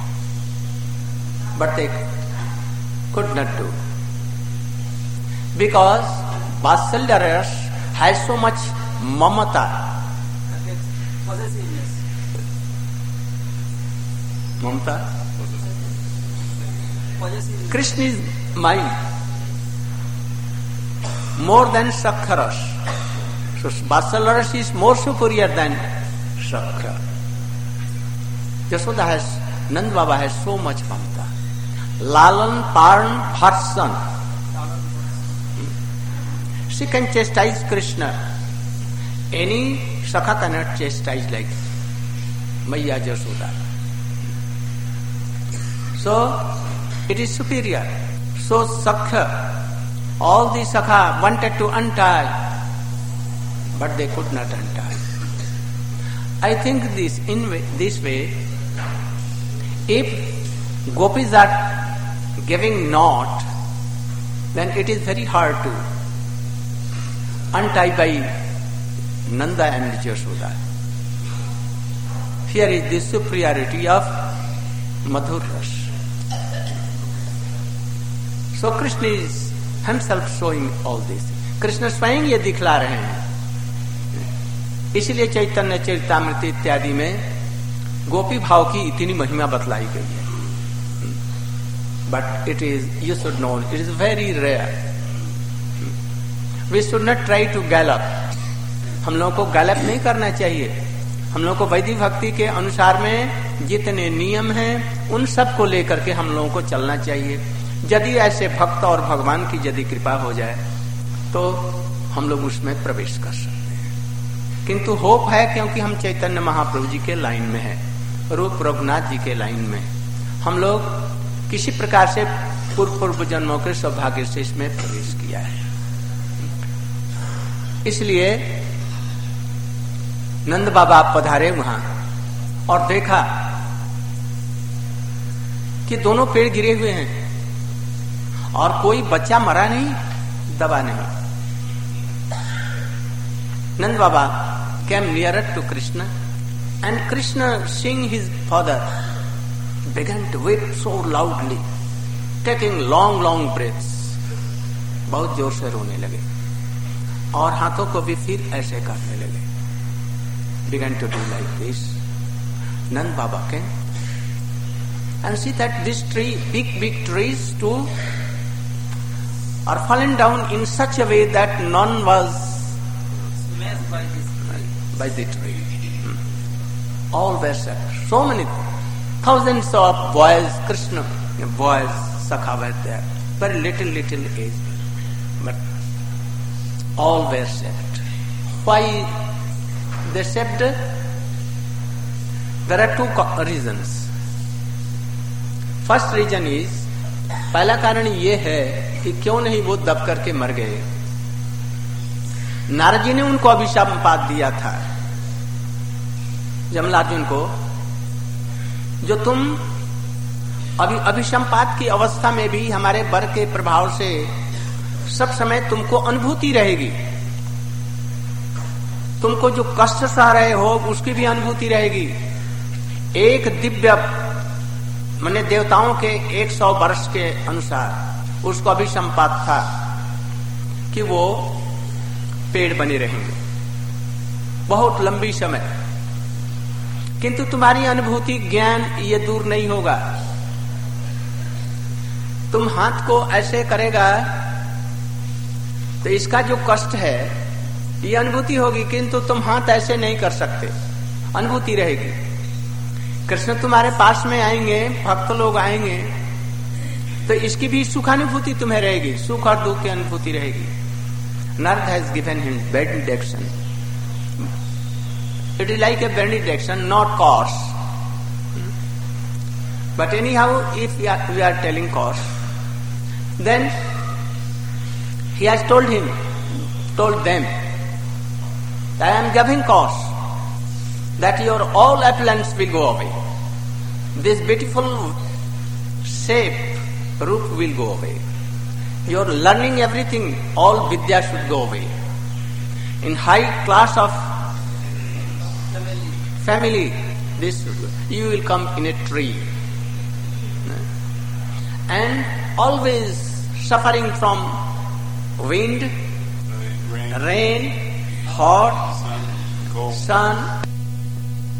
[SPEAKER 1] but they could not do, because Vatsalya Rasa has so much mamata, Krishna is mine more than Sakha Rasa. So Vatsalya Rasa is more superior than Sakha. Yashoda has, Nand Baba has so much mamata. Lalan, Paran, Bharsan. She can chastise Krishna. Any Sakha cannot chastise like Maya Yashoda. So, it is superior. So, Sakha, all the Sakha wanted to untie, but they could not untie. I think in this way, if gopis are giving knot, then it is very hard to untie by Nanda and Yashoda. Here is the superiority of Madhur Rasa. So Krishna is himself showing all this. Krishna स्वयं ये दिखला रहे हैं। इसलिए चैतन्य चरितामृत इत्यादि में गोपी भाव की इतनी महिमा बतलाई गई है। But it is, you should know, it is very rare. We should not try to gallop. हम लोगों को गैलप नहीं करना चाहिए। हम लोगों को वैदिक भक्ति के अनुसार में जितने नियम हैं उन सब को लेकर के हम लोगों को चलना चाहिए। यदि ऐसे भक्त और भगवान की यदि कृपा हो जाए तो हम लोग उसमें प्रवेश कर सकते हैं। किंतु होप है, क्योंकि हम चैतन्य महाप्रभु जी के लाइन में हैं, रूप रघुनाथ जी के लाइन में, हम लोग किसी प्रकार से पूर्व जन्मों के सौभाग्य से इसमें प्रवेश किया है। इसलिए नंद बाबा पधारे वहां और देखा कि दोनों पेड़ गिरे हुए हैं और कोई बच्चा मरा नहीं, दबा नहीं। नंद बाबा came nearer to Krishna, and Krishna, seeing his father, began to weep so loudly, taking long breaths. बहुत जोर से रोने लगे और हाथों को भी फिर ऐसे करने लगे। Began to do like this. Nand Baba came and see that this tree, big trees too, are fallen down in such a way that none was by the tree. All were set. So many thousands of boys, Krishna boys, Sakha were there. Very little age, but all were saved. Why they saved? There are two reasons. First reason is, पहला कारण ये है कि क्यों नहीं वो दब करके मर गए। नारद जी ने उनको अभिशाप दिया था, जमलार्जुन को, जो तुम अभी अभिसंपात की अवस्था में भी हमारे वर के प्रभाव से सब समय तुमको अनुभूति रहेगी। तुमको जो कष्ट सह रहे हो उसकी भी अनुभूति रहेगी। एक दिव्य माने देवताओं के 100 वर्ष के अनुसार उसको अभिसंपात था कि वो पेड़ बने रहेंगे बहुत लंबी समय, किंतु तुम्हारी अनुभूति ज्ञान ये दूर नहीं होगा। तुम हाथ को ऐसे करेगा तो इसका जो कष्ट है ये अनुभूति होगी, किंतु तुम हाथ ऐसे नहीं कर सकते, अनुभूति रहेगी। कृष्ण तुम्हारे पास में आएंगे, भक्त लोग आएंगे तो इसकी भी सुखानुभूति तुम्हें रहेगी, सुख और दुख की अनुभूति रहेगी। Narad has given him benediction. It is like a benediction, not curse. But anyhow, if we are telling curse, then he has told them that I am giving curse, that your all opulence will go away. This beautiful shape, root will go away. Your learning everything, all vidya should go away. In high class of family, this you will come in a tree. And always suffering from wind, rain, hot, sun,